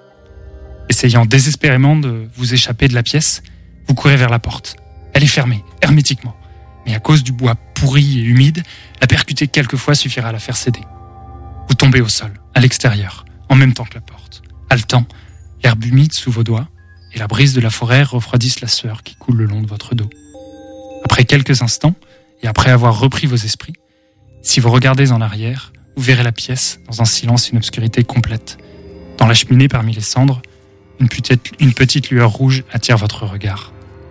Essayant désespérément de vous échapper de la pièce, vous courez vers la porte. Elle est fermée, hermétiquement. Mais à cause du bois pourri et humide, la percuter quelquefois suffira à la faire céder. Vous tombez au sol, à l'extérieur, en même temps que la porte. Haletant, l'herbe humide sous vos doigts et la brise de la forêt refroidissent la sueur qui coule le long de votre dos. Après quelques instants, et après avoir repris vos esprits, si vous regardez en arrière, vous verrez la pièce dans un silence et une obscurité complète. Dans la cheminée parmi les cendres, une petite, une petite lueur rouge attire votre regard.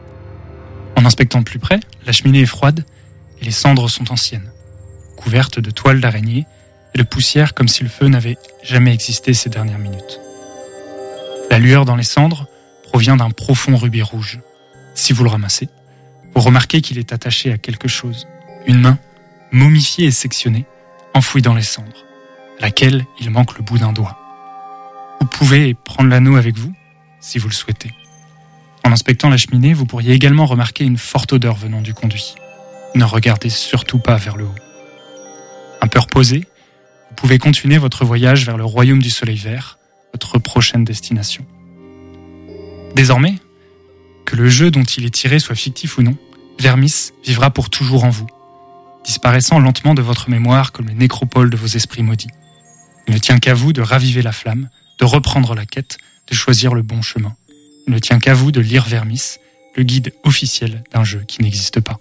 En inspectant de plus près, la cheminée est froide et les cendres sont anciennes, couvertes de toiles d'araignée et de poussière comme si le feu n'avait jamais existé ces dernières minutes. La lueur dans les cendres provient d'un profond rubis rouge. Si vous le ramassez, vous remarquez qu'il est attaché à quelque chose, une main, momifiée et sectionnée, enfouie dans les cendres, à laquelle il manque le bout d'un doigt. Vous pouvez prendre l'anneau avec vous, si vous le souhaitez. En inspectant la cheminée, vous pourriez également remarquer une forte odeur venant du conduit. Ne regardez surtout pas vers le haut. Un peu reposé, vous pouvez continuer votre voyage vers le royaume du soleil vert, votre prochaine destination. Désormais, que le jeu dont il est tiré soit fictif ou non, Vermis vivra pour toujours en vous, disparaissant lentement de votre mémoire comme les nécropoles de vos esprits maudits. Il ne tient qu'à vous de raviver la flamme, de reprendre la quête, de choisir le bon chemin. Il ne tient qu'à vous de lire Vermis, le guide officiel d'un jeu qui n'existe pas.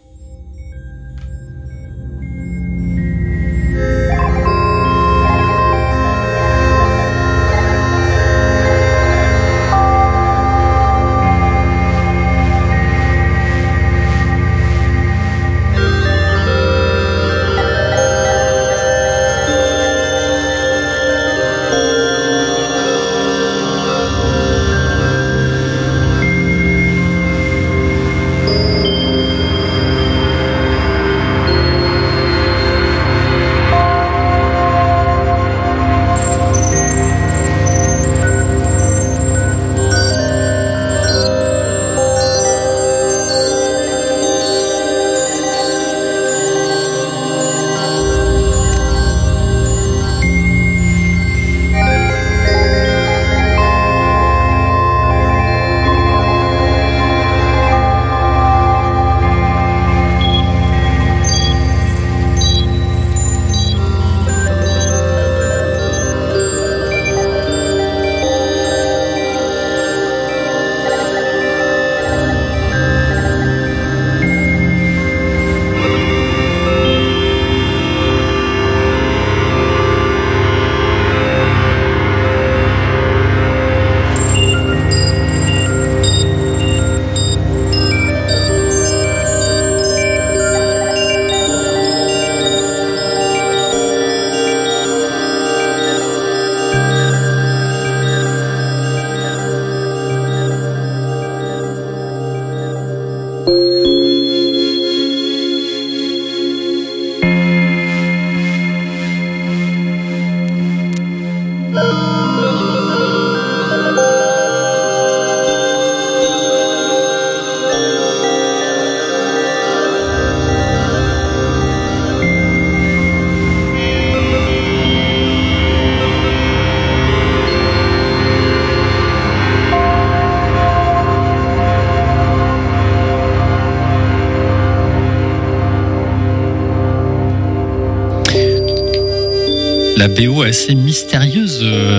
La B O assez mystérieuse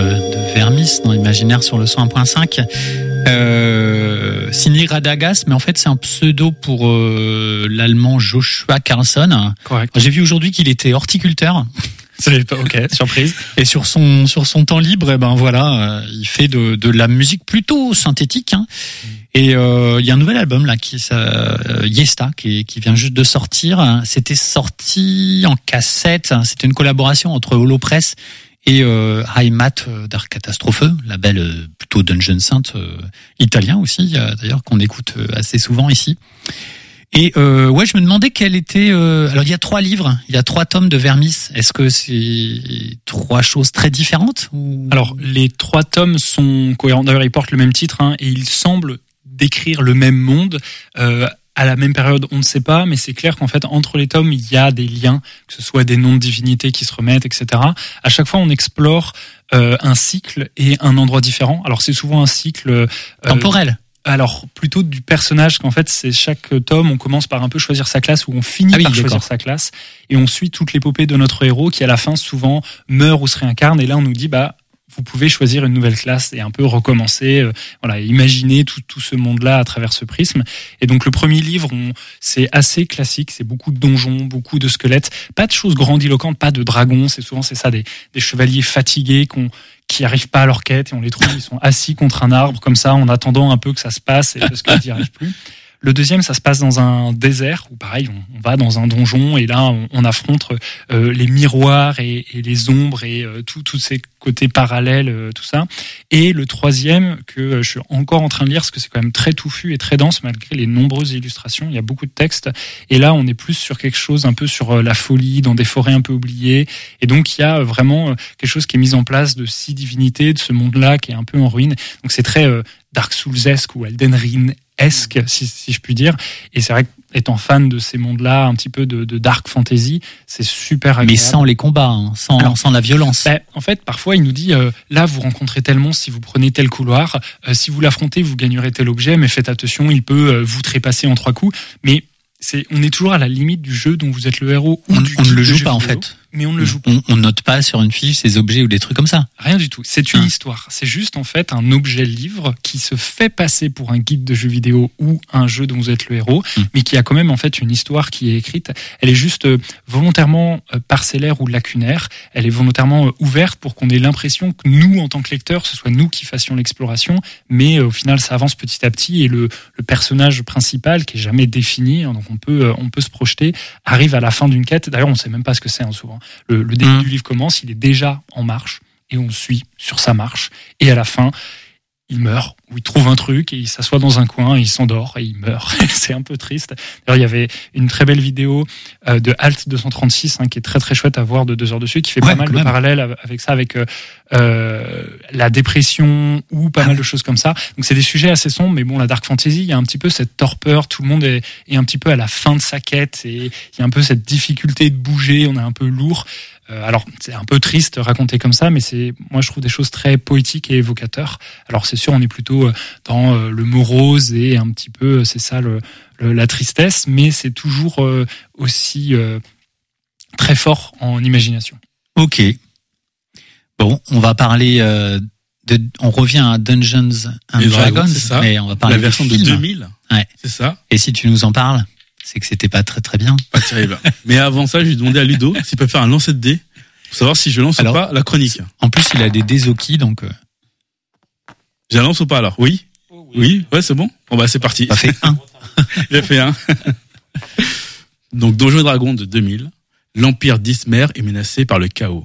de Vermis dans l'imaginaire sur le cent un point cinq. Euh, signé Radagast, mais en fait c'est un pseudo pour euh, l'allemand Joshua Carlson. Correct. J'ai vu aujourd'hui qu'il était horticulteur. Ok, surprise. Et sur son sur son temps libre, eh ben voilà, euh, il fait de de la musique plutôt synthétique. Hein. Et euh, il y a un nouvel album là qui ça, Yesta qui qui vient juste de sortir. C'était sorti en cassette. C'était une collaboration entre Holopress et euh, Heimat d'Art Catastrophe, label euh, plutôt Dungeon Synth euh, italien aussi, euh, d'ailleurs qu'on écoute euh, assez souvent ici. Et euh, ouais, je me demandais quel était. Euh, alors il y a trois livres, il y a trois tomes de Vermis. Est-ce que c'est trois choses très différentes ou... Alors les trois tomes sont cohérents. D'ailleurs, ils portent le même titre hein, et ils semblent décrire le même monde. Euh, à la même période, on ne sait pas, mais c'est clair qu'en fait, entre les tomes, il y a des liens, que ce soit des noms de divinités qui se remettent, et cetera. À chaque fois, on explore euh, un cycle et un endroit différent. Alors, c'est souvent un cycle euh, temporel. Alors, plutôt du personnage, qu'en fait, c'est chaque tome, on commence par un peu choisir sa classe, ou on finit ah oui, par d'accord. choisir sa classe, et on suit toute l'épopée de notre héros, qui à la fin, souvent, meurt ou se réincarne, et là, on nous dit, bah, vous pouvez choisir une nouvelle classe et un peu recommencer, euh, voilà, imaginer tout, tout ce monde-là à travers ce prisme. Et donc, le premier livre, on, c'est assez classique, c'est beaucoup de donjons, beaucoup de squelettes, pas de choses grandiloquentes, pas de dragons, c'est souvent, c'est ça, des, des chevaliers fatigués qu'on, qui arrivent pas à leur quête et on les trouve, ils sont assis contre un arbre comme ça en attendant un peu que ça se passe et parce qu'ils n'y arrivent plus. Le deuxième, ça se passe dans un désert où pareil, on, on va dans un donjon et là, on, on affronte euh, les miroirs et, et les ombres et euh, tous ces côtés parallèles, euh, tout ça. Et le troisième, que euh, je suis encore en train de lire, parce que c'est quand même très touffu et très dense malgré les nombreuses illustrations. Il y a beaucoup de textes. Et là, on est plus sur quelque chose un peu sur euh, la folie, dans des forêts un peu oubliées. Et donc, il y a vraiment euh, quelque chose qui est mis en place de six divinités, de ce monde-là qui est un peu en ruine. Donc, c'est très euh, Dark Souls-esque ou Elden Ring esque, si, si je puis dire. Et c'est vrai qu'étant fan de ces mondes-là, un petit peu de, de dark fantasy, c'est super agréable. Mais sans les combats, hein, sans, Alors, sans la violence. Ben, en fait, parfois, il nous dit, euh, là, vous rencontrez tel monstre si vous prenez tel couloir. Euh, si vous l'affrontez, vous gagnerez tel objet, mais faites attention, il peut euh, vous trépasser en trois coups. Mais c'est, on est toujours à la limite du jeu dont vous êtes le héros. Ou on, du on ne le joue jeu pas, vidéo, en fait. Mais on ne le joue pas. On, on note pas sur une fiche ces objets ou des trucs comme ça. Rien du tout. C'est une Ah. histoire. C'est juste, en fait, un objet livre qui se fait passer pour un guide de jeu vidéo ou un jeu dont vous êtes le héros, Mm. mais qui a quand même, en fait, une histoire qui est écrite. Elle est juste euh, volontairement euh, parcellaire ou lacunaire. Elle est volontairement euh, ouverte pour qu'on ait l'impression que nous, en tant que lecteurs, ce soit nous qui fassions l'exploration, mais euh, au final, ça avance petit à petit et le, le personnage principal, qui est jamais défini, hein, donc on peut, euh, on peut se projeter, arrive à la fin d'une quête. D'ailleurs, on sait même pas ce que c'est, hein, souvent. Le, le début Mm. du livre commence, il est déjà en marche et on le suit sur sa marche. Et à la fin, il meurt, ou il trouve un truc et il s'assoit dans un coin et il s'endort et il meurt. C'est un peu triste. D'ailleurs, il y avait une très belle vidéo euh, de Alt deux cent trente-six hein, qui est très très chouette à voir de deux heures dessus, qui fait Ouais, pas mal quand de même. parallèles avec ça, avec euh, euh, la dépression ou pas mal de choses comme ça. Donc c'est des sujets assez sombres, mais bon, la dark fantasy, il y a un petit peu cette torpeur, tout le monde est, est un petit peu à la fin de sa quête et il y a un peu cette difficulté de bouger, on est un peu lourd. Euh, alors c'est un peu triste raconté comme ça, mais c'est, moi je trouve des choses très poétiques et évocateurs. Alors c'est sûr, on est plutôt euh, dans euh, le morose et un petit peu, euh, c'est ça le, le, la tristesse, mais c'est toujours euh, aussi euh, très fort en imagination. Ok. Bon, on va parler euh, de, on revient à Dungeons and Les Dragons, Dragons, c'est ça. mais on va parler La version du de film. deux mille. Ouais. C'est ça. Et si tu nous en parles, c'est que c'était pas très très bien. Pas terrible. Mais avant ça, je lui ai demandé à Ludo s'il peut faire un lancer de dés pour savoir si je lance Alors, ou pas la chronique. En plus, il a des désoki, donc euh, Je la lance ou pas alors? Oui. Oui. Ouais, c'est bon. Bon bah c'est parti. ça fait un. Il a fait un. Donc Donjons et Dragons de deux mille. L'Empire d'Ismer est menacé par le chaos.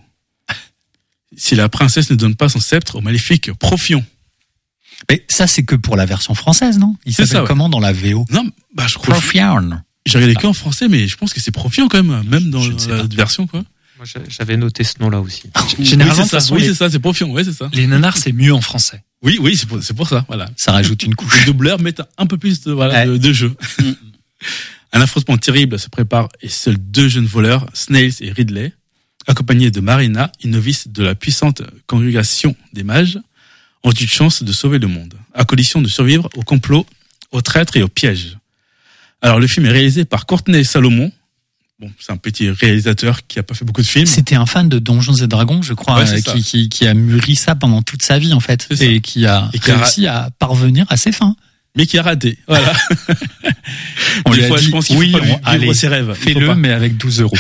Si la princesse ne donne pas son sceptre au maléfique Profion. Mais ça, c'est que pour la version française, non? Il C'est s'appelle ça, ouais. comment dans la V O? Non, bah je crois. Profion. J'ai regardé que en français, mais je pense que c'est Profion quand même, même dans Je ne sais la pas. version quoi. Moi, j'a- j'avais noté ce nom-là aussi. Généralement, oui, de c'est toute ça. façon, Oui, les, c'est ça, c'est Profion. Ouais, c'est ça. les nanars, c'est mieux en français. Oui, oui, c'est pour, c'est pour ça. Voilà. Ça rajoute une couche. Les doubleurs mettent un peu plus de, voilà, Ouais. de, de jeu. Un affrontement terrible se prépare et seuls deux jeunes voleurs, Snails et Ridley, accompagnés de Marina, une novice de la puissante congrégation des mages, ont une chance de sauver le monde, à condition de survivre au complot, aux traîtres et aux pièges. Alors, le film est réalisé par Courtney Salomon. Bon, c'est un petit réalisateur qui a pas fait beaucoup de films. C'était un fan de Donjons et Dragons, je crois, Ouais, c'est euh, ça. qui, qui, qui a mûri ça pendant toute sa vie, en fait, C'est ça. et qui a Et qui a réussi à parvenir à ses fins. Mais qui a raté. Voilà. On Des lui a fois, dit, je pense qu'il oui, faut pas on- vivre allez, ses rêves. Il faut fais-le, pas. mais avec douze euros.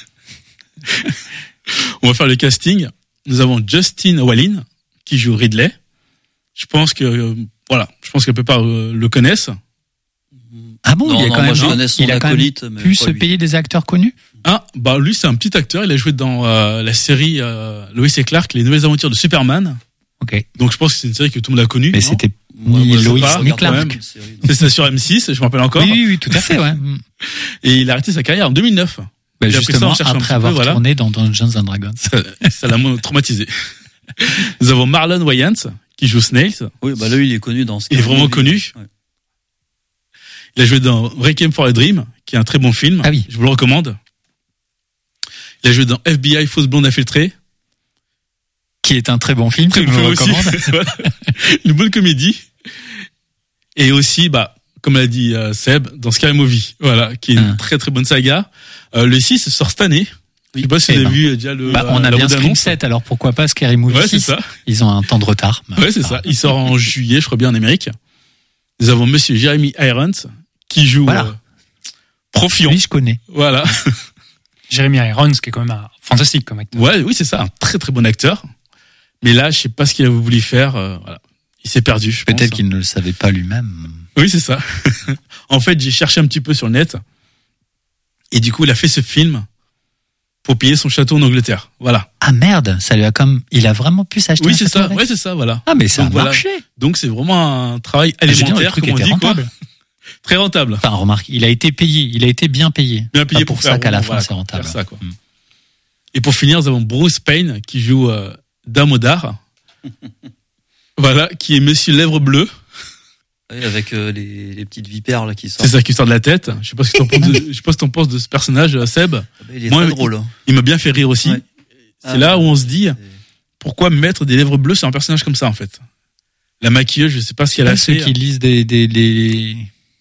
On va faire le casting. Nous avons Justin Wallin qui joue Ridley. Je pense que euh, voilà, je pense que la plupart euh, le connaissent. Ah bon, Non, il a non, quand moi, même, je connais son il a quand même acolyte, mais pu pas se lui. payer des acteurs connus. Ah, bah lui c'est un petit acteur. Il a joué dans euh, la série euh, Lois et Clark, Les Nouvelles Aventures de Superman. Ok. Donc je pense que c'est une série que tout le monde a connue. Mais non c'était Moi, ni moi, je sais Loïs pas, ni regarde Clark. quand même une série, donc. C'est ça sur M six, je me rappelle encore. Oui, oui, oui, tout à fait, ouais. Et il a arrêté sa carrière en deux mille neuf. Bah, Il a pris ça justement, en cherchant un après petit avoir peu, voilà. tourné dans Dungeons and Dragons. Ça ça l'a traumatisé. Nous avons Marlon Wayans qui joue Snails. Oui, bah lui, il est connu dans ce Il est vraiment connu. Ouais. Il a joué dans Requiem for a Dream, qui est un très bon film. Ah oui. Je vous le recommande. Il a joué dans F B I, Fausse Blonde Infiltrée. Qui est un très bon film, Très que je bon vous film aussi. recommande. Voilà. Une bonne comédie. Et aussi, bah, comme l'a dit euh, Seb, dans Scary Movie. Voilà, qui est une Ah. très très bonne saga. Euh, le six sort cette année. Je sais pas si Eh vous avez ben. vu euh, déjà le. Bah, euh, on a la bien bande Scream annonce. sept, alors pourquoi pas Scary Movie Ouais, c'est six. ça. Ils ont un temps de retard. Ouais, c'est ça. Il sort en juillet, je crois bien, en Amérique. Nous avons Monsieur Jeremy Irons, qui joue Voilà. euh, Profion. Oui, je connais. Voilà. Jeremy Irons, qui est quand même un fantastique comme acteur. Ouais, oui, c'est ça, un très très bon acteur. Mais là, je sais pas ce qu'il a voulu faire. euh, voilà. Il s'est perdu, je pense. Peut-être qu'il ne le savait pas lui-même. Oui, c'est ça. En fait, j'ai cherché un petit peu sur le net. Et du coup, il a fait ce film pour payer son château en Angleterre. Voilà. Ah merde, ça lui a comme, il a vraiment pu s'acheter Oui, un c'est château ça. avec. Ouais, c'est ça, voilà. Ah mais ça Donc, a voilà. marché. Donc, c'est vraiment un travail Ah, je veux dire, le alimentaire, truc comme on était dit, quoi. rentable. Très rentable. Enfin, remarque, il a été payé, il a été bien payé. Bien payé Pas pour, pour ça faire qu'à la vraiment, fin voilà, c'est rentable. faire ça, quoi. Mm. Et pour finir, nous avons Bruce Payne, qui joue euh, Damodar. Voilà, qui est Monsieur Lèvre Bleue. Oui, avec euh, les, les petites vipères là qui sortent. C'est ça qui sort de la tête. Je sais pas ce que t'en penses. De, je sais pas ce que t'en penses de ce personnage, Seb. Ah bah, il est Moi, très drôle. Il, il m'a bien fait rire aussi. Ouais. C'est ah, là où on se dit, pourquoi mettre des lèvres bleues sur un personnage comme ça en fait. La maquilleuse, je sais pas ce qu'elle a ceux fait. Ceux qui lisent des des des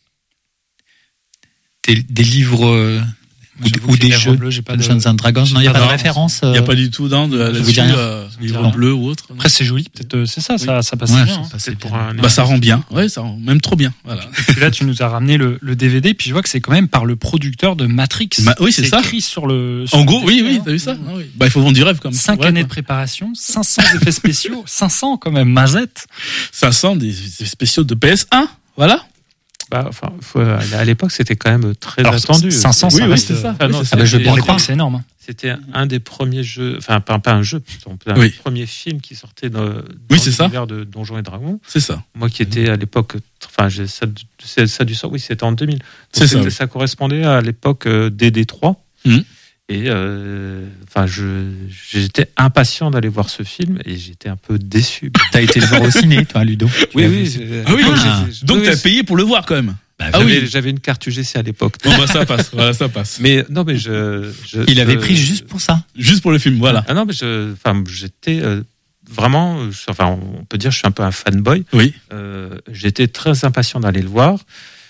des, des livres. Euh... Ou, ou des jeux bleus, j'ai pas de Dungeons and Dragons, non, il n'y a pas de référence. Il n'y a pas du tout d'un de la euh, livre bleu ou autre. Après, c'est joli, peut-être, c'est ça, oui. ça, ça passe ouais, bien. Ça, hein. pour un... Bah, ça rend bien, ouais, ça rend même trop bien, voilà. Et puis là, tu nous as ramené le, le D V D, puis je vois que c'est quand même par le producteur de Matrix. Bah, oui, c'est, c'est ça. Écrit sur le, sur en gros, oui, oui, t'as vu ça? Ah, oui. Bah, il faut vendre du rêve, comme Cinq ouais, années quoi. De préparation, cinq cents effets spéciaux, cinq cents quand même, mazette. cinq cents des effets spéciaux de P S un, voilà. Bah, enfin, faut, à l'époque, c'était quand même très Alors, attendu. cinq cents, oui, ça oui, reste, c'est ça. Ah, non, oui, c'est ah, bah, je peux le croire, c'est énorme. C'était un des premiers jeux, enfin, pas, pas un jeu, un oui. des premiers films qui sortait dans, dans oui, c'est l'univers ça. de Donjons et Dragons. C'est ça. Moi qui étais à l'époque, enfin, j'ai ça, c'est ça du sort, oui, c'était en deux mille. Donc, c'est ça. Oui. Ça correspondait à l'époque D D trois. Mmh. Et euh, enfin, je j'étais impatient d'aller voir ce film et j'étais un peu déçu. T'as été le voir au ciné, toi, Ludo? Oui, oui. Ah oui. Ah. Donc t'as payé pour le voir quand même. Bah, ah j'avais, oui, j'avais une carte U G C à l'époque. Bon bah ça passe, voilà ça passe. Mais non mais je, je il avait je, pris juste pour ça, juste pour le film, voilà. Ah non mais je, enfin j'étais euh, vraiment, je, enfin on peut dire je suis un peu un fanboy. Oui. Euh, j'étais très impatient d'aller le voir.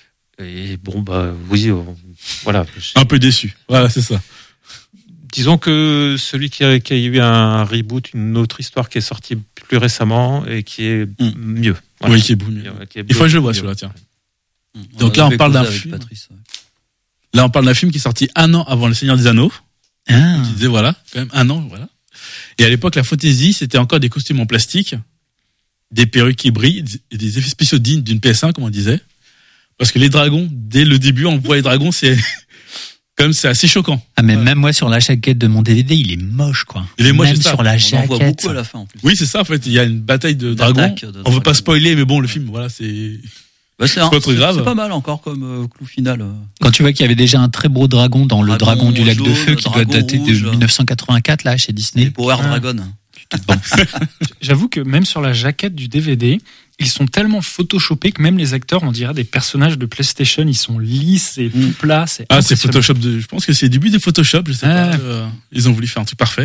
Et bon bah oui, on, voilà. Un peu déçu, voilà c'est ça. Disons que celui qui a, qui a eu un reboot, une autre histoire qui est sortie plus récemment et qui est mmh. mieux. Voilà. Oui, qui est beaucoup mieux. Qui est Il faut que je le vois celui-là, tiens. Mmh. Donc on là, on parle d'un film. Patrice, ouais. Là, on parle d'un film qui est sorti un an avant Le Seigneur des Anneaux. Ah. Qui disait voilà, quand même un an, voilà. Et à l'époque, la fantaisie, c'était encore des costumes en plastique, des perruques qui brillent, et des effets spéciaux dignes d'une P S un, comme on disait. Parce que les dragons, dès le début, on voit les dragons, c'est comme c'est assez choquant. Ah mais même moi sur la jaquette de mon D V D, il est moche quoi. Il est moche, même c'est ça. Sur la on jaquette. On voit beaucoup à la fin en plus. Oui, c'est ça en fait, il y a une bataille de dragons. De on veut pas spoiler mais bon le film voilà, c'est bah, c'est, c'est un, pas trop grave. C'est pas mal encore comme euh, clou final. Quand tu vois qu'il y avait déjà un très beau dragon dans le dragon, dragon du lac jaune, de feu qui doit dater rouge, de dix-neuf cent quatre-vingt-quatre là chez Disney. Les Power ah. Dragon. Bon. J'avoue que même sur la jaquette du D V D, ils sont tellement photoshopés que même les acteurs, on dirait des personnages de PlayStation, ils sont lisses et tout plats. C'est ah, c'est Photoshop. De, je pense que c'est le début des Photoshop. Je sais ah. pas. Euh, ils ont voulu faire un truc parfait.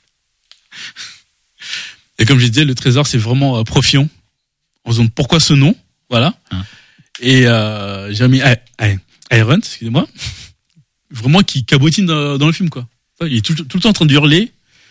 Et comme je disais, le trésor, c'est vraiment euh, Profion. On se demande pourquoi ce nom, voilà. Ah. Et euh, j'ai mis Iron, excusez-moi, vraiment qui cabotine dans, dans le film quoi. Il est tout, tout le temps en train de hurler.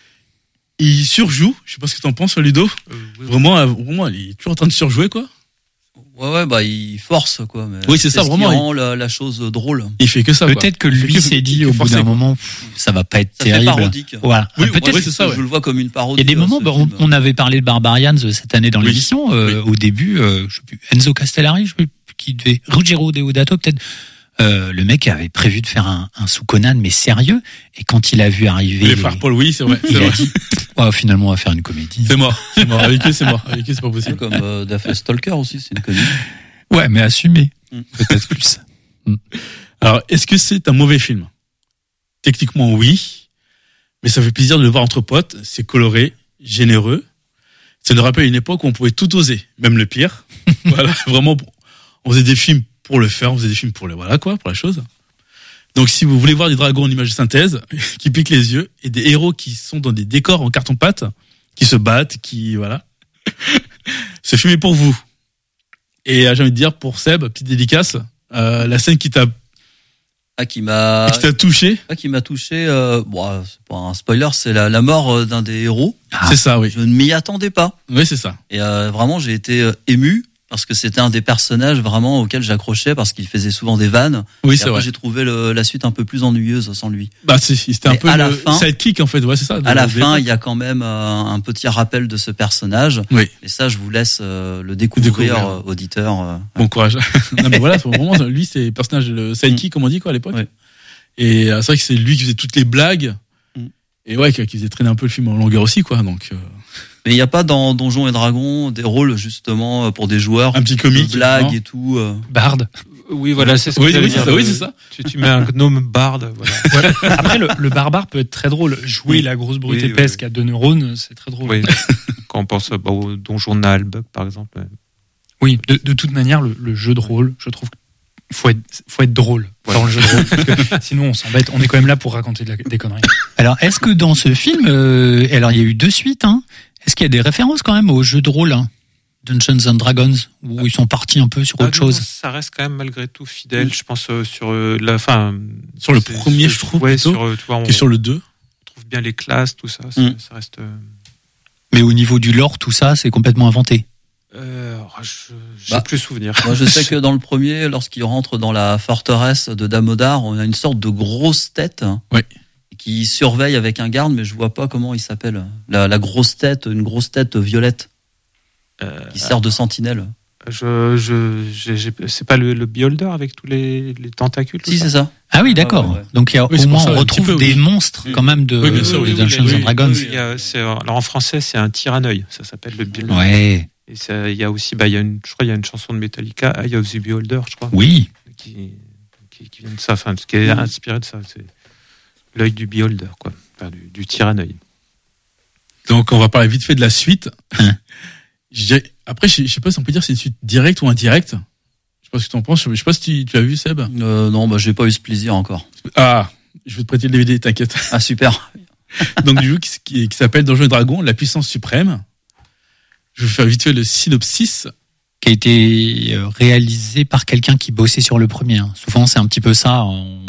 Il surjoue, je sais pas ce que t'en penses, Ludo. Euh, oui, vraiment, euh, vraiment, il est toujours en train de surjouer, quoi. Ouais, ouais, bah, il force, quoi. Mais oui, c'est, c'est ça, vraiment. Il rend la, la chose drôle. Il fait que ça, peut-être quoi. que lui s'est dit, au bout d'un moment, pff, ça va pas être ça terrible. Fait parodique. Voilà. Oui, peut-être. Ouais, c'est ça, ouais. Je le vois comme une parodie. Il y a des moments, bah, on, on avait parlé de Barbarians cette année dans oui. l'émission, euh, oui. au début, euh, je sais plus, Enzo Castellari, je sais plus, qui devait, Ruggero Deodato, peut-être. Euh, le mec avait prévu de faire un, un sous Conan mais sérieux et quand il a vu arriver les frères Paul oui c'est vrai il c'est a vrai. dit oh, finalement on va faire une comédie c'est mort c'est mort avec eux c'est mort avec eux c'est pas possible comme euh, Daft Stalker aussi c'est une comédie ouais mais assumé mm. peut-être plus mm. Alors est-ce que c'est un mauvais film? Techniquement oui mais ça fait plaisir de le voir entre potes, c'est coloré, généreux, ça nous rappelle une époque où on pouvait tout oser, même le pire. Voilà, vraiment on faisait des films pour le faire, on faisait des films pour le voilà quoi, pour la chose. Donc si vous voulez voir des dragons en image de synthèse qui piquent les yeux et des héros qui sont dans des décors en carton-pâte, qui se battent, qui voilà, ce film est pour vous. Et j'ai envie de dire pour Seb, petite dédicace, euh, la scène qui t'a ah qui m'a qui t'a touché, ah qui m'a touché, euh, bon c'est pas un spoiler, c'est la, la mort d'un des héros. Ah, c'est ça oui. Je ne m'y attendais pas. Oui c'est ça. Et euh, vraiment j'ai été euh, ému. Parce que c'était un des personnages vraiment auxquels j'accrochais parce qu'il faisait souvent des vannes. Oui, et c'est après, vrai. J'ai trouvé le, la suite un peu plus ennuyeuse sans lui. Bah, c'est, c'était un mais peu à le la fin, sidekick en fait, ouais, c'est ça. À la fin, il y a quand même euh, un petit rappel de ce personnage. Oui. Et ça, je vous laisse euh, le découvrir, découvrir. Euh, auditeur. Euh, bon courage. Non mais voilà, vraiment, lui, c'est le personnage, le sidekick, mm. comme on dit quoi à l'époque. Oui. Et euh, c'est vrai que c'est lui qui faisait toutes les blagues. Mm. Et ouais, qui faisait traîner un peu le film en longueur aussi, quoi. Donc. Euh... Mais il n'y a pas dans Donjons et Dragons des rôles justement pour des joueurs, un petit comique, de blagues et tout. Euh... Bard. Oui, voilà, c'est ce oui, que oui, dire. C'est ça, oui, c'est ça. Tu, tu mets un gnome barde. Voilà. Ouais. Après, le, le barbare peut être très drôle. Jouer oui. la grosse brute oui, épaisse oui, qui a deux neurones, c'est très drôle. Oui. Quand on pense bah, au donjon Naalbuk, par exemple. Oui, de, de toute manière, le, le jeu de rôle, je trouve qu'il faut être, faut être drôle ouais. dans le jeu de rôle. Parce que sinon, on s'embête. On est quand même là pour raconter de la, des conneries. Alors, est-ce que dans ce film, euh, alors il y a eu deux suites, hein, est-ce qu'il y a des références quand même au jeu de rôle hein, Dungeons and Dragons, où ah. ils sont partis un peu sur ah, autre non, chose? Ça reste quand même malgré tout fidèle, oui. je pense, euh, sur euh, la fin. Sur le premier, je trouve, ouais, plutôt, sur, euh, tu vois, on, que sur le deux. On trouve bien les classes, tout ça, ça, mm. ça reste... Euh... Mais au niveau du lore, tout ça, c'est complètement inventé. Euh, je j'ai bah, plus souvenir. Moi, je sais que dans le premier, lorsqu'il rentre dans la forteresse de Damodar, on a une sorte de grosse tête oui. qui surveille avec un garde, mais je vois pas comment il s'appelle. La, la grosse tête, une grosse tête violette euh, qui sert de sentinelle. Je, je, j'ai, j'ai, c'est pas le, le beholder avec tous les, les tentacules. Si, c'est ça. Ah oui, d'accord. Ah, ouais, ouais. Donc il y a oui, au moins ça, on retrouve peu, des oui. monstres quand même de, oui, sûr, de oui, Dungeons oui, and Dragons. Oui, il y a, c'est, alors en français, c'est un tyranneuil. Ça s'appelle le beholder. Ouais. Et ça, il y a aussi, bah, il y a une, je crois, il y a une chanson de Metallica, Eye of the Beholder, je crois. Oui. Qui, qui, qui vient de ça, enfin, qui est inspiré de ça. C'est l'œil du beholder, quoi. Enfin, du, du tyranneuil. Donc, on va parler vite fait de la suite. Hein. Après, je sais pas si on peut dire si c'est une suite directe ou indirecte. Je sais pas ce que tu en penses. Je sais pas si tu, tu as vu, Seb. Euh, non, bah, j'ai pas eu ce plaisir encore. Ah, je vais te prêter le D V D, t'inquiète. Ah, super. Donc, du jeu qui, qui, qui s'appelle Donjons et Dragons, la puissance suprême. Je vais faire vite fait le synopsis. Qui a été réalisé par quelqu'un qui bossait sur le premier. Souvent, c'est un petit peu ça. On...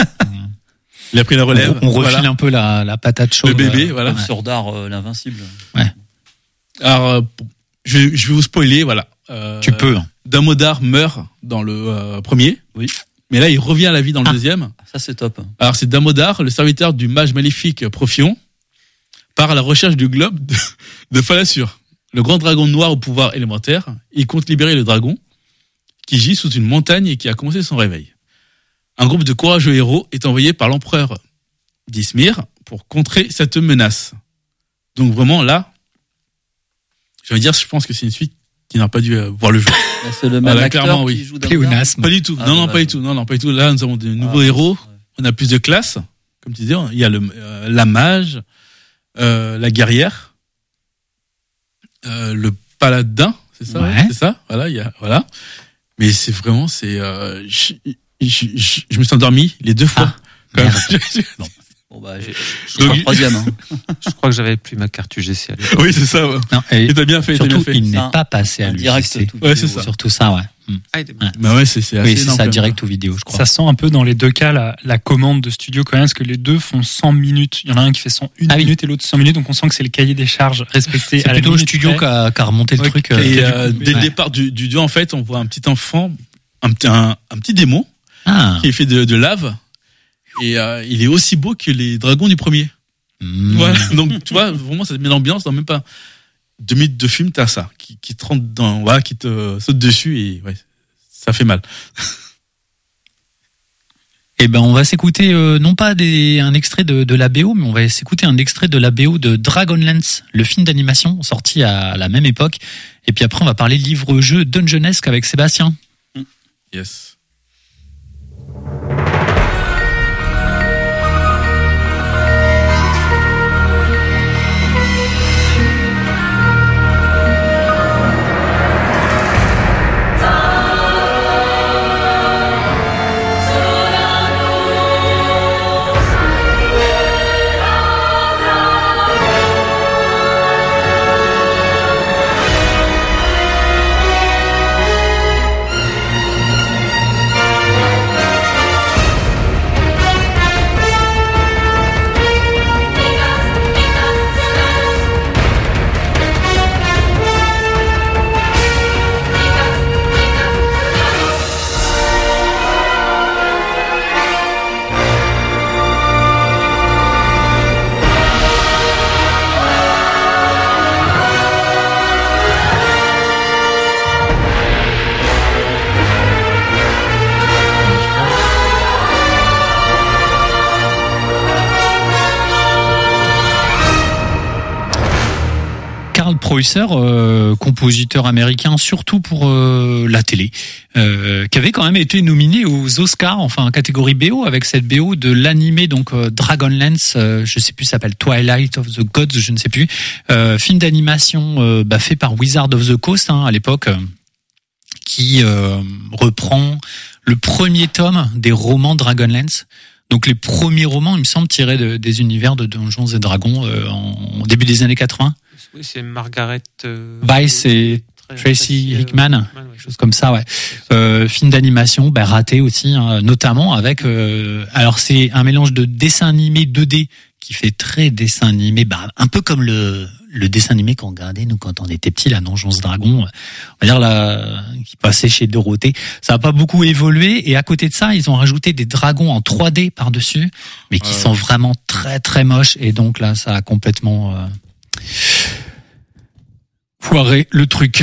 Il a pris la relève. On, on refile voilà. un peu la, la patate chaude. Le bébé, voilà. Comme sur Dard, euh, l'invincible. Ouais. Alors, euh, je, je vais vous spoiler, voilà. Euh, tu peux. Damodar meurt dans le euh, premier. Oui. Mais là, il revient à la vie dans le ah. deuxième. Ça, c'est top. Alors, c'est Damodar, le serviteur du mage maléfique Profion, part à la recherche du globe de, de Falasur. Le grand dragon noir au pouvoir élémentaire, il compte libérer le dragon qui gît sous une montagne et qui a commencé son réveil. Un groupe de courageux héros est envoyé par l'empereur d'Izmir pour contrer cette menace. Donc vraiment là, je veux dire, je pense que c'est une suite qui n'a pas dû voir le jour. C'est le même voilà, acteur clairement, qui oui. joue Pléonasme. Pas du tout. Ah, non, non, pas du tout. Non, non, pas du tout. Là, nous avons de nouveaux ah, héros. Ouais. On a plus de classes. Comme tu disais, il y a le, euh, la mage, euh, la guerrière. Euh, le paladin, c'est ça, ouais. c'est ça. Voilà, il y a, voilà. Mais c'est vraiment, c'est, euh, je, je, je, je me suis endormi les deux fois. Ah, bon. bon bah, j'ai, je crois troisième. Hein. Je crois que j'avais plus ma carte U G C à l'époque. Oui, c'est ça. Ouais. Non, et, et t'as bien fait. Surtout, t'as bien fait. il n'est pas passé à l'U G C. Ouais, c'est ça. Surtout ça, ouais. Ah, ouais. Bah ouais, c'est, c'est assez oui, c'est ça, direct ou vidéo, je crois. Ça sent un peu dans les deux cas la, la commande de studio quand même, parce que les deux font cent minutes. Il y en a un qui fait cent une ah, minute oui. et l'autre cent minutes, donc on sent que c'est le cahier des charges respecté. C'est à plutôt le studio qui a, qui a remonté le ouais, truc. Et euh, dès le départ du, du duo, en fait, on voit un petit enfant, un, un, un petit démon, ah. qui est fait de, de lave, et euh, il est aussi beau que les dragons du premier. Mmh. Voilà, donc tu vois, vraiment, ça te met l'ambiance dans même pas deux minutes de film, t'as ça, qui, qui te rentre dans, voilà, qui te saute dessus et ouais, ça fait mal. Eh ben, on va s'écouter euh, non pas des, un extrait de, de la B O, mais on va s'écouter un extrait de la B O de Dragonlance, le film d'animation sorti à la même époque. Et puis après, on va parler livre-jeu dungeonesque avec Sébastien. Yes. Preußer, euh, compositeur américain, surtout pour euh, la télé, euh, qui avait quand même été nominé aux Oscars, enfin catégorie B O, avec cette B O de l'animé donc euh, Dragonlance, euh, je sais plus, ça s'appelle Twilight of the Gods, je ne sais plus, euh, film d'animation euh, bah, fait par Wizard of the Coast hein, à l'époque. qui euh, reprend le premier tome des romans Dragonlance. Donc les premiers romans, il me semble, tirés de, des univers de Donjons et Dragons euh, en, en début des années quatre-vingts. Oui, c'est Margaret euh, Weiss et Tracy Hickman, euh, Hickman ouais, chose comme ça, ouais. Euh, film d'animation, bah, raté aussi, hein, notamment avec. Euh, alors c'est un mélange de dessin animé deux D qui fait très dessin animé, bah, un peu comme le le dessin animé qu'on regardait nous quand on était petits, la Donjons et Dragons, on va dire là, qui passait chez Dorothée. Ça a pas beaucoup évolué et à côté de ça, ils ont rajouté des dragons en trois D par dessus, mais qui euh... sont vraiment très très moches et donc là, ça a complètement euh, foiré le truc.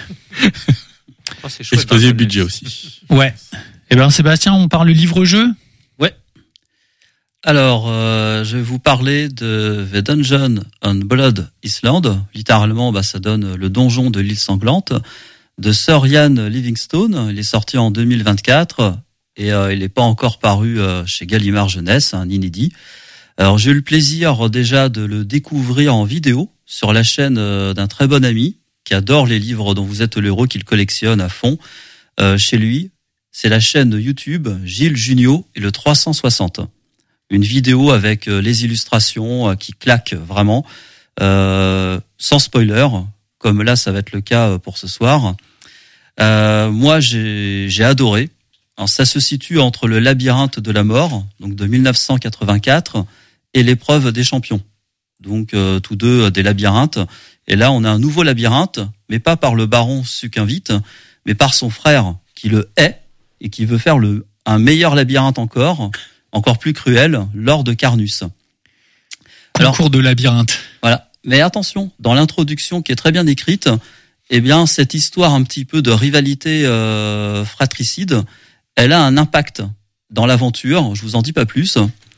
Oh, c'est chouette. Exploser le budget aussi. Ouais. Eh ben Sébastien, on parle livre-jeu. Ouais. Alors, euh, je vais vous parler de The Dungeon on Blood Island. Littéralement, bah, ça donne le donjon de l'île sanglante, de Sir Ian Livingstone. Il est sorti en deux mille vingt-quatre et euh, il n'est pas encore paru euh, chez Gallimard Jeunesse, un inédit. Alors, j'ai eu le plaisir déjà de le découvrir en vidéo sur la chaîne euh, d'un très bon ami qui adore les livres dont vous êtes le héros, qu'il collectionne à fond euh, chez lui. C'est la chaîne YouTube Gilles Junio et le trois cent soixante. Une vidéo avec euh, les illustrations euh, qui claquent vraiment, euh, sans spoiler, comme là ça va être le cas pour ce soir. Euh, moi j'ai, j'ai adoré. Alors, ça se situe entre le labyrinthe de la mort, donc de mille neuf cent quatre-vingt-quatre, et l'épreuve des champions. Donc euh, tous deux euh, des labyrinthes. Et là, on a un nouveau labyrinthe, mais pas par le baron Succinvite, mais par son frère qui le hait et qui veut faire le un meilleur labyrinthe encore, encore plus cruel, Lord Carnus. Alors, cours de labyrinthe. Voilà. Mais attention, dans l'introduction qui est très bien écrite, eh bien cette histoire un petit peu de rivalité euh, fratricide, elle a un impact dans l'aventure. Je vous en dis pas plus.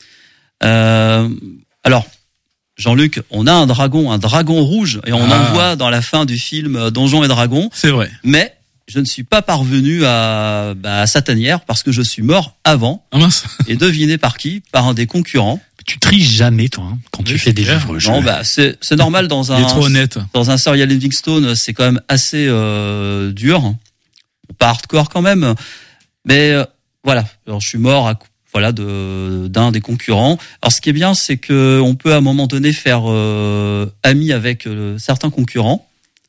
Euh, alors. Jean-Luc, on a un dragon, un dragon rouge, et on ah. en voit dans la fin du film Donjons et Dragons. C'est vrai. Mais je ne suis pas parvenu à, bah, à sa tanière parce que je suis mort avant. Ah mince. Et devinez par qui? Par un des concurrents. Tu triches jamais, toi, hein, quand oui, tu fais des livres. Non, bah c'est c'est normal dans un. Il est trop honnête. Dans un Sir Ian Livingstone, c'est quand même assez euh, dur, pas hardcore quand même, mais euh, voilà. Alors je suis mort à voilà de d'un des concurrents. Alors ce qui est bien, c'est que on peut à un moment donné faire euh, ami avec euh, certains concurrents,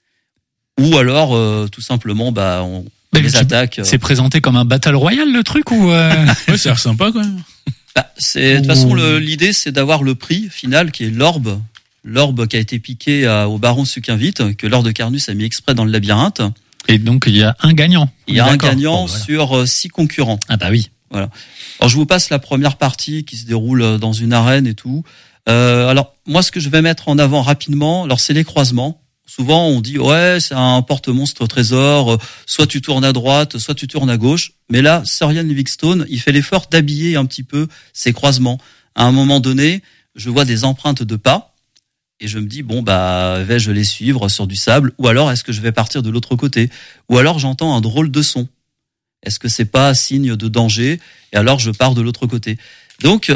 ou alors euh, tout simplement bah on, on les attaque. C'est présenté comme un battle royale le truc ou euh... ouais, ça a l'air sympa quand même. Bah, c'est de toute façon le, l'idée c'est d'avoir le prix final qui est l'orbe, l'orbe qui a été piqué à, au baron Succinvite, que Lord Carnus a mis exprès dans le labyrinthe. Et donc il y a un gagnant. Il y a D'accord. un gagnant bon, voilà. sur euh, six concurrents. Ah bah oui. Voilà. Alors je vous passe la première partie qui se déroule dans une arène et tout. Euh, alors moi ce que je vais mettre en avant rapidement, alors c'est les croisements. Souvent on dit ouais c'est un porte-monstre trésor, soit tu tournes à droite, soit tu tournes à gauche. Mais là Sir Ian Livingstone il fait l'effort d'habiller un petit peu ces croisements. À un moment donné, je vois des empreintes de pas et je me dis bon bah vais-je les suivre sur du sable ou alors est-ce que je vais partir de l'autre côté ou alors j'entends un drôle de son. Est-ce que c'est pas signe de danger? Et alors je pars de l'autre côté. Donc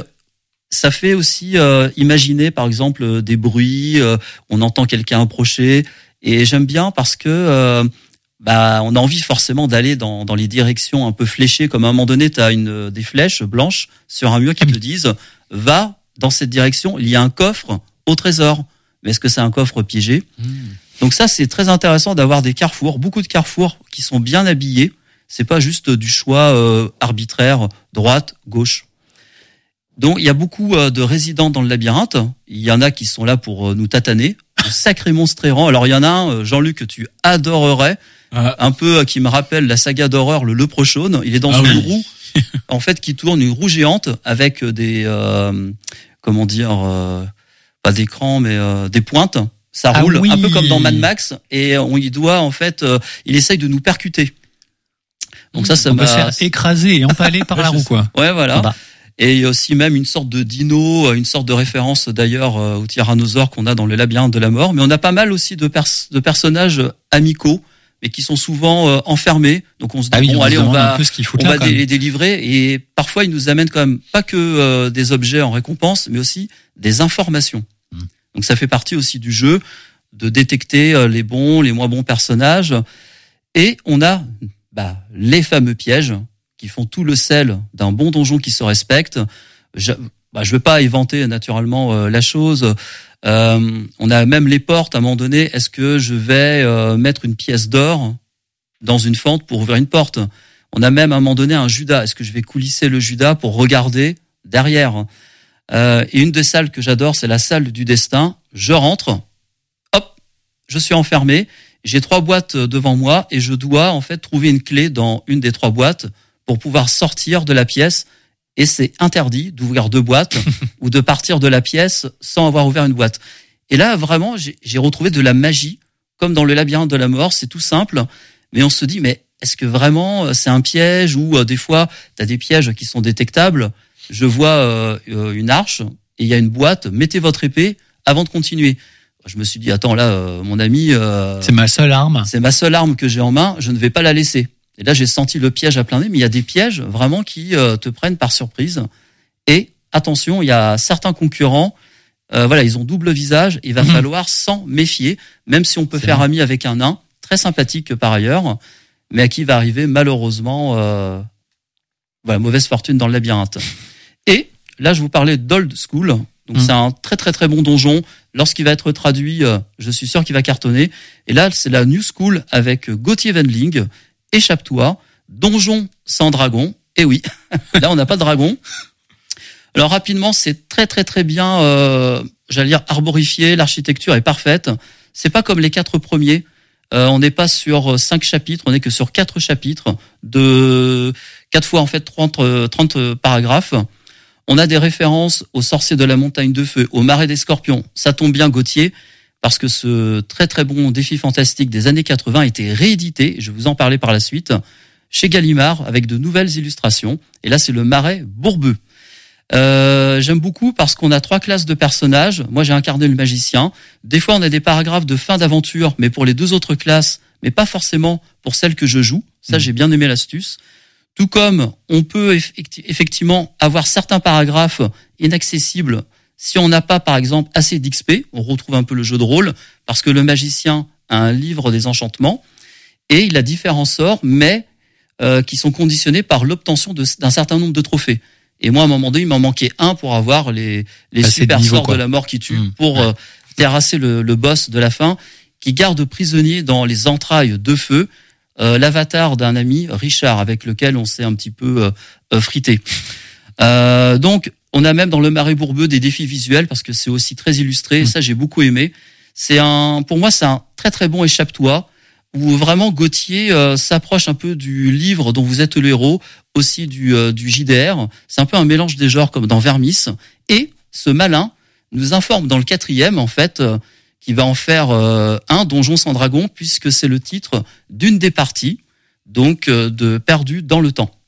ça fait aussi euh, imaginer par exemple des bruits, euh, on entend quelqu'un approcher et j'aime bien parce que euh, bah on a envie forcément d'aller dans dans les directions un peu fléchées, comme à un moment donné tu as une des flèches blanches sur un mur qui te disent va dans cette direction, il y a un coffre au trésor. Mais est-ce que c'est un coffre piégé? mmh. Donc ça c'est très intéressant d'avoir des carrefours, beaucoup de carrefours qui sont bien habillés. C'est pas juste du choix euh, arbitraire, droite, gauche. Donc il y a beaucoup euh, de résidents dans le labyrinthe. Il y en a qui sont là pour euh, nous tataner. Un sacré monstre errant. Alors il y en a un, euh, Jean-Luc, que tu adorerais, ah. un peu euh, qui me rappelle la saga d'horreur Le Leprechaun. Il est dans ah une oui. roue, en fait, qui tourne, une roue géante avec des, euh, comment dire, euh, pas d'écran, mais euh, des pointes. Ça roule ah oui. un peu comme dans Mad Max et on y doit en fait, euh, il essaye de nous percuter. Donc ça, ça on m'a... peut se faire écraser et empaler par la roue, quoi. Ouais, voilà. Bah. Et il y a aussi même une sorte de dino, une sorte de référence d'ailleurs au tyrannosaure qu'on a dans le labyrinthe de la mort. Mais on a pas mal aussi de, pers- de personnages amicaux, mais qui sont souvent euh, enfermés. Donc on se dit ah oui, bon, on allez, on va, on là, va les délivrer. Et parfois ils nous amènent quand même pas que euh, des objets en récompense, mais aussi des informations. Mmh. Donc ça fait partie aussi du jeu de détecter euh, les bons, les moins bons personnages. Et on a bah, les fameux pièges qui font tout le sel d'un bon donjon qui se respecte. Je, bah, je veux pas éventer naturellement euh, la chose. Euh, on a même les portes à un moment donné. Est-ce que je vais euh, mettre une pièce d'or dans une fente pour ouvrir une porte? On a même à un moment donné un Judas. Est-ce que je vais coulisser le Judas pour regarder derrière? euh, Et une des salles que j'adore, c'est la salle du destin. Je rentre, hop, je suis enfermé. J'ai trois boîtes devant moi et je dois en fait trouver une clé dans une des trois boîtes pour pouvoir sortir de la pièce. Et c'est interdit d'ouvrir deux boîtes ou de partir de la pièce sans avoir ouvert une boîte. Et là, vraiment, j'ai, j'ai retrouvé de la magie, comme dans le labyrinthe de la mort. C'est tout simple, mais on se dit, mais est-ce que vraiment c'est un piège ou euh, des fois, tu as des pièges qui sont détectables. Je vois euh, une arche et il y a une boîte. Mettez votre épée avant de continuer. Je me suis dit, attends, là, euh, mon ami... Euh, c'est ma seule arme. C'est ma seule arme que j'ai en main. Je ne vais pas la laisser. Et là, j'ai senti le piège à plein nez, mais il y a des pièges vraiment qui euh, te prennent par surprise. Et attention, il y a certains concurrents, euh, voilà, ils ont double visage. Il va mmh. falloir s'en méfier, même si on peut c'est faire bien. Ami avec un nain, très sympathique par ailleurs, mais à qui va arriver malheureusement euh, voilà, mauvaise fortune dans le labyrinthe. Et là, je vous parlais d'Old School. Donc mmh. c'est un très très très bon donjon. Lorsqu'il va être traduit, euh, je suis sûr qu'il va cartonner. Et là, c'est la New School avec Gauthier Wendling. Échappe-toi, donjon sans dragon. Et oui, là on n'a pas de dragon. Alors rapidement, c'est très très très bien, euh, j'allais dire arborifié, l'architecture est parfaite. C'est pas comme les quatre premiers. Euh, on n'est pas sur cinq chapitres, on n'est que sur quatre chapitres de quatre fois en fait trente, trente paragraphes. On a des références aux sorciers de la montagne de feu, au marais des scorpions. Ça tombe bien, Gauthier, parce que ce très très bon défi fantastique des années quatre-vingts a été réédité, je vais vous en parler par la suite, chez Gallimard, avec de nouvelles illustrations. Et là, c'est le marais bourbeux. Euh, j'aime beaucoup parce qu'on a trois classes de personnages. Moi, j'ai incarné le magicien. Des fois, on a des paragraphes de fin d'aventure, mais pour les deux autres classes, mais pas forcément pour celle que je joue. Ça, mmh. j'ai bien aimé l'astuce. Tout comme on peut effectivement avoir certains paragraphes inaccessibles si on n'a pas, par exemple, assez d'X P. On retrouve un peu le jeu de rôle, parce que le magicien a un livre des enchantements, et il a différents sorts, mais euh, qui sont conditionnés par l'obtention de, d'un certain nombre de trophées. Et moi, à un moment donné, il m'en manquait un pour avoir les, les ah, super sorts de la mort qui tue, mmh. pour euh, terrasser le, le boss de la fin, qui garde prisonnier dans les entrailles de feu euh, l'avatar d'un ami, Richard, avec lequel on s'est un petit peu euh, frité. Euh, donc, on a même dans le marais bourbeux des défis visuels, parce que c'est aussi très illustré, et ça, j'ai beaucoup aimé. C'est un, pour moi, c'est un très très bon échappe-toi, où vraiment Gauthier euh, s'approche un peu du livre dont vous êtes le héros, aussi du, euh, du J D R. C'est un peu un mélange des genres comme dans Vermis. Et ce malin nous informe dans le quatrième, en fait, euh, qu'il va en faire euh, un Donjon sans dragon, puisque c'est le titre d'une des parties, donc euh, de Perdu dans le temps.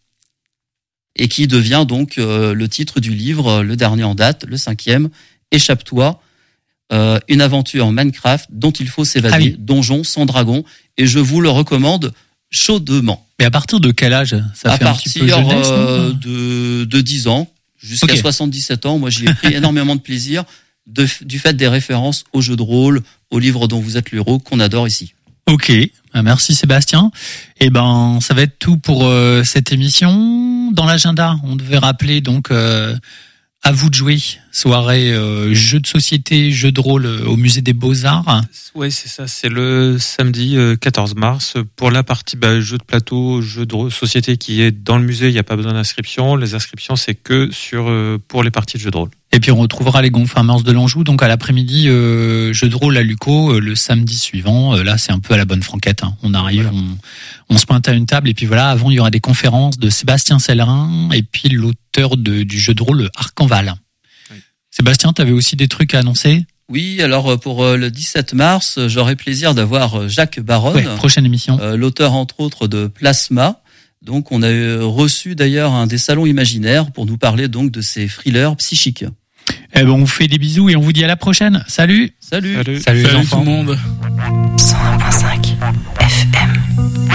Et qui devient donc euh, le titre du livre, le dernier en date, le cinquième, Échappe-toi, euh, une aventure Minecraft dont il faut s'évader, ah oui. Donjon sans dragon, et je vous le recommande chaudement. Mais à partir de quel âge ça à fait un petit peu partir jeunesse, euh, de, de dix ans jusqu'à okay. soixante-dix-sept ans, moi j'y ai pris énormément de plaisir de, du fait des références aux jeux de rôle, aux livres dont vous êtes le héros, qu'on adore ici. Ok, merci Sébastien. Eh ben, ça va être tout pour euh, cette émission. Dans l'agenda, on devait rappeler donc euh, à vous de jouer, soirée euh, jeux de société, jeux de rôle euh, au musée des Beaux-Arts. Oui, c'est ça, c'est le samedi euh, quatorze mars. Pour la partie bah, jeux de plateau, jeux de société qui est dans le musée, il n'y a pas besoin d'inscription. Les inscriptions, c'est que sur euh, pour les parties de jeux de rôle. Et puis on retrouvera les Gonfarmers de l'Anjou, donc à l'après-midi, euh, jeu de rôle à Luco, euh, le samedi suivant. Euh, là, c'est un peu à la bonne franquette. Hein. On arrive, voilà. on, on se pointe à une table, et puis voilà, avant, il y aura des conférences de Sébastien Sellerin, et puis l'auteur de, du jeu de rôle Arcanval. Oui. Sébastien, tu avais aussi des trucs à annoncer ? Oui, alors pour le dix-sept mars, j'aurai plaisir d'avoir Jacques Baronne, ouais, prochaine émission. Euh, l'auteur entre autres de Plasma. Donc on a reçu d'ailleurs un des salons imaginaires pour nous parler donc de ces thrillers psychiques. Eh ben, on vous fait des bisous et on vous dit à la prochaine. Salut. Salut. Salut, Salut, Salut tout le monde. cent un virgule cinq F M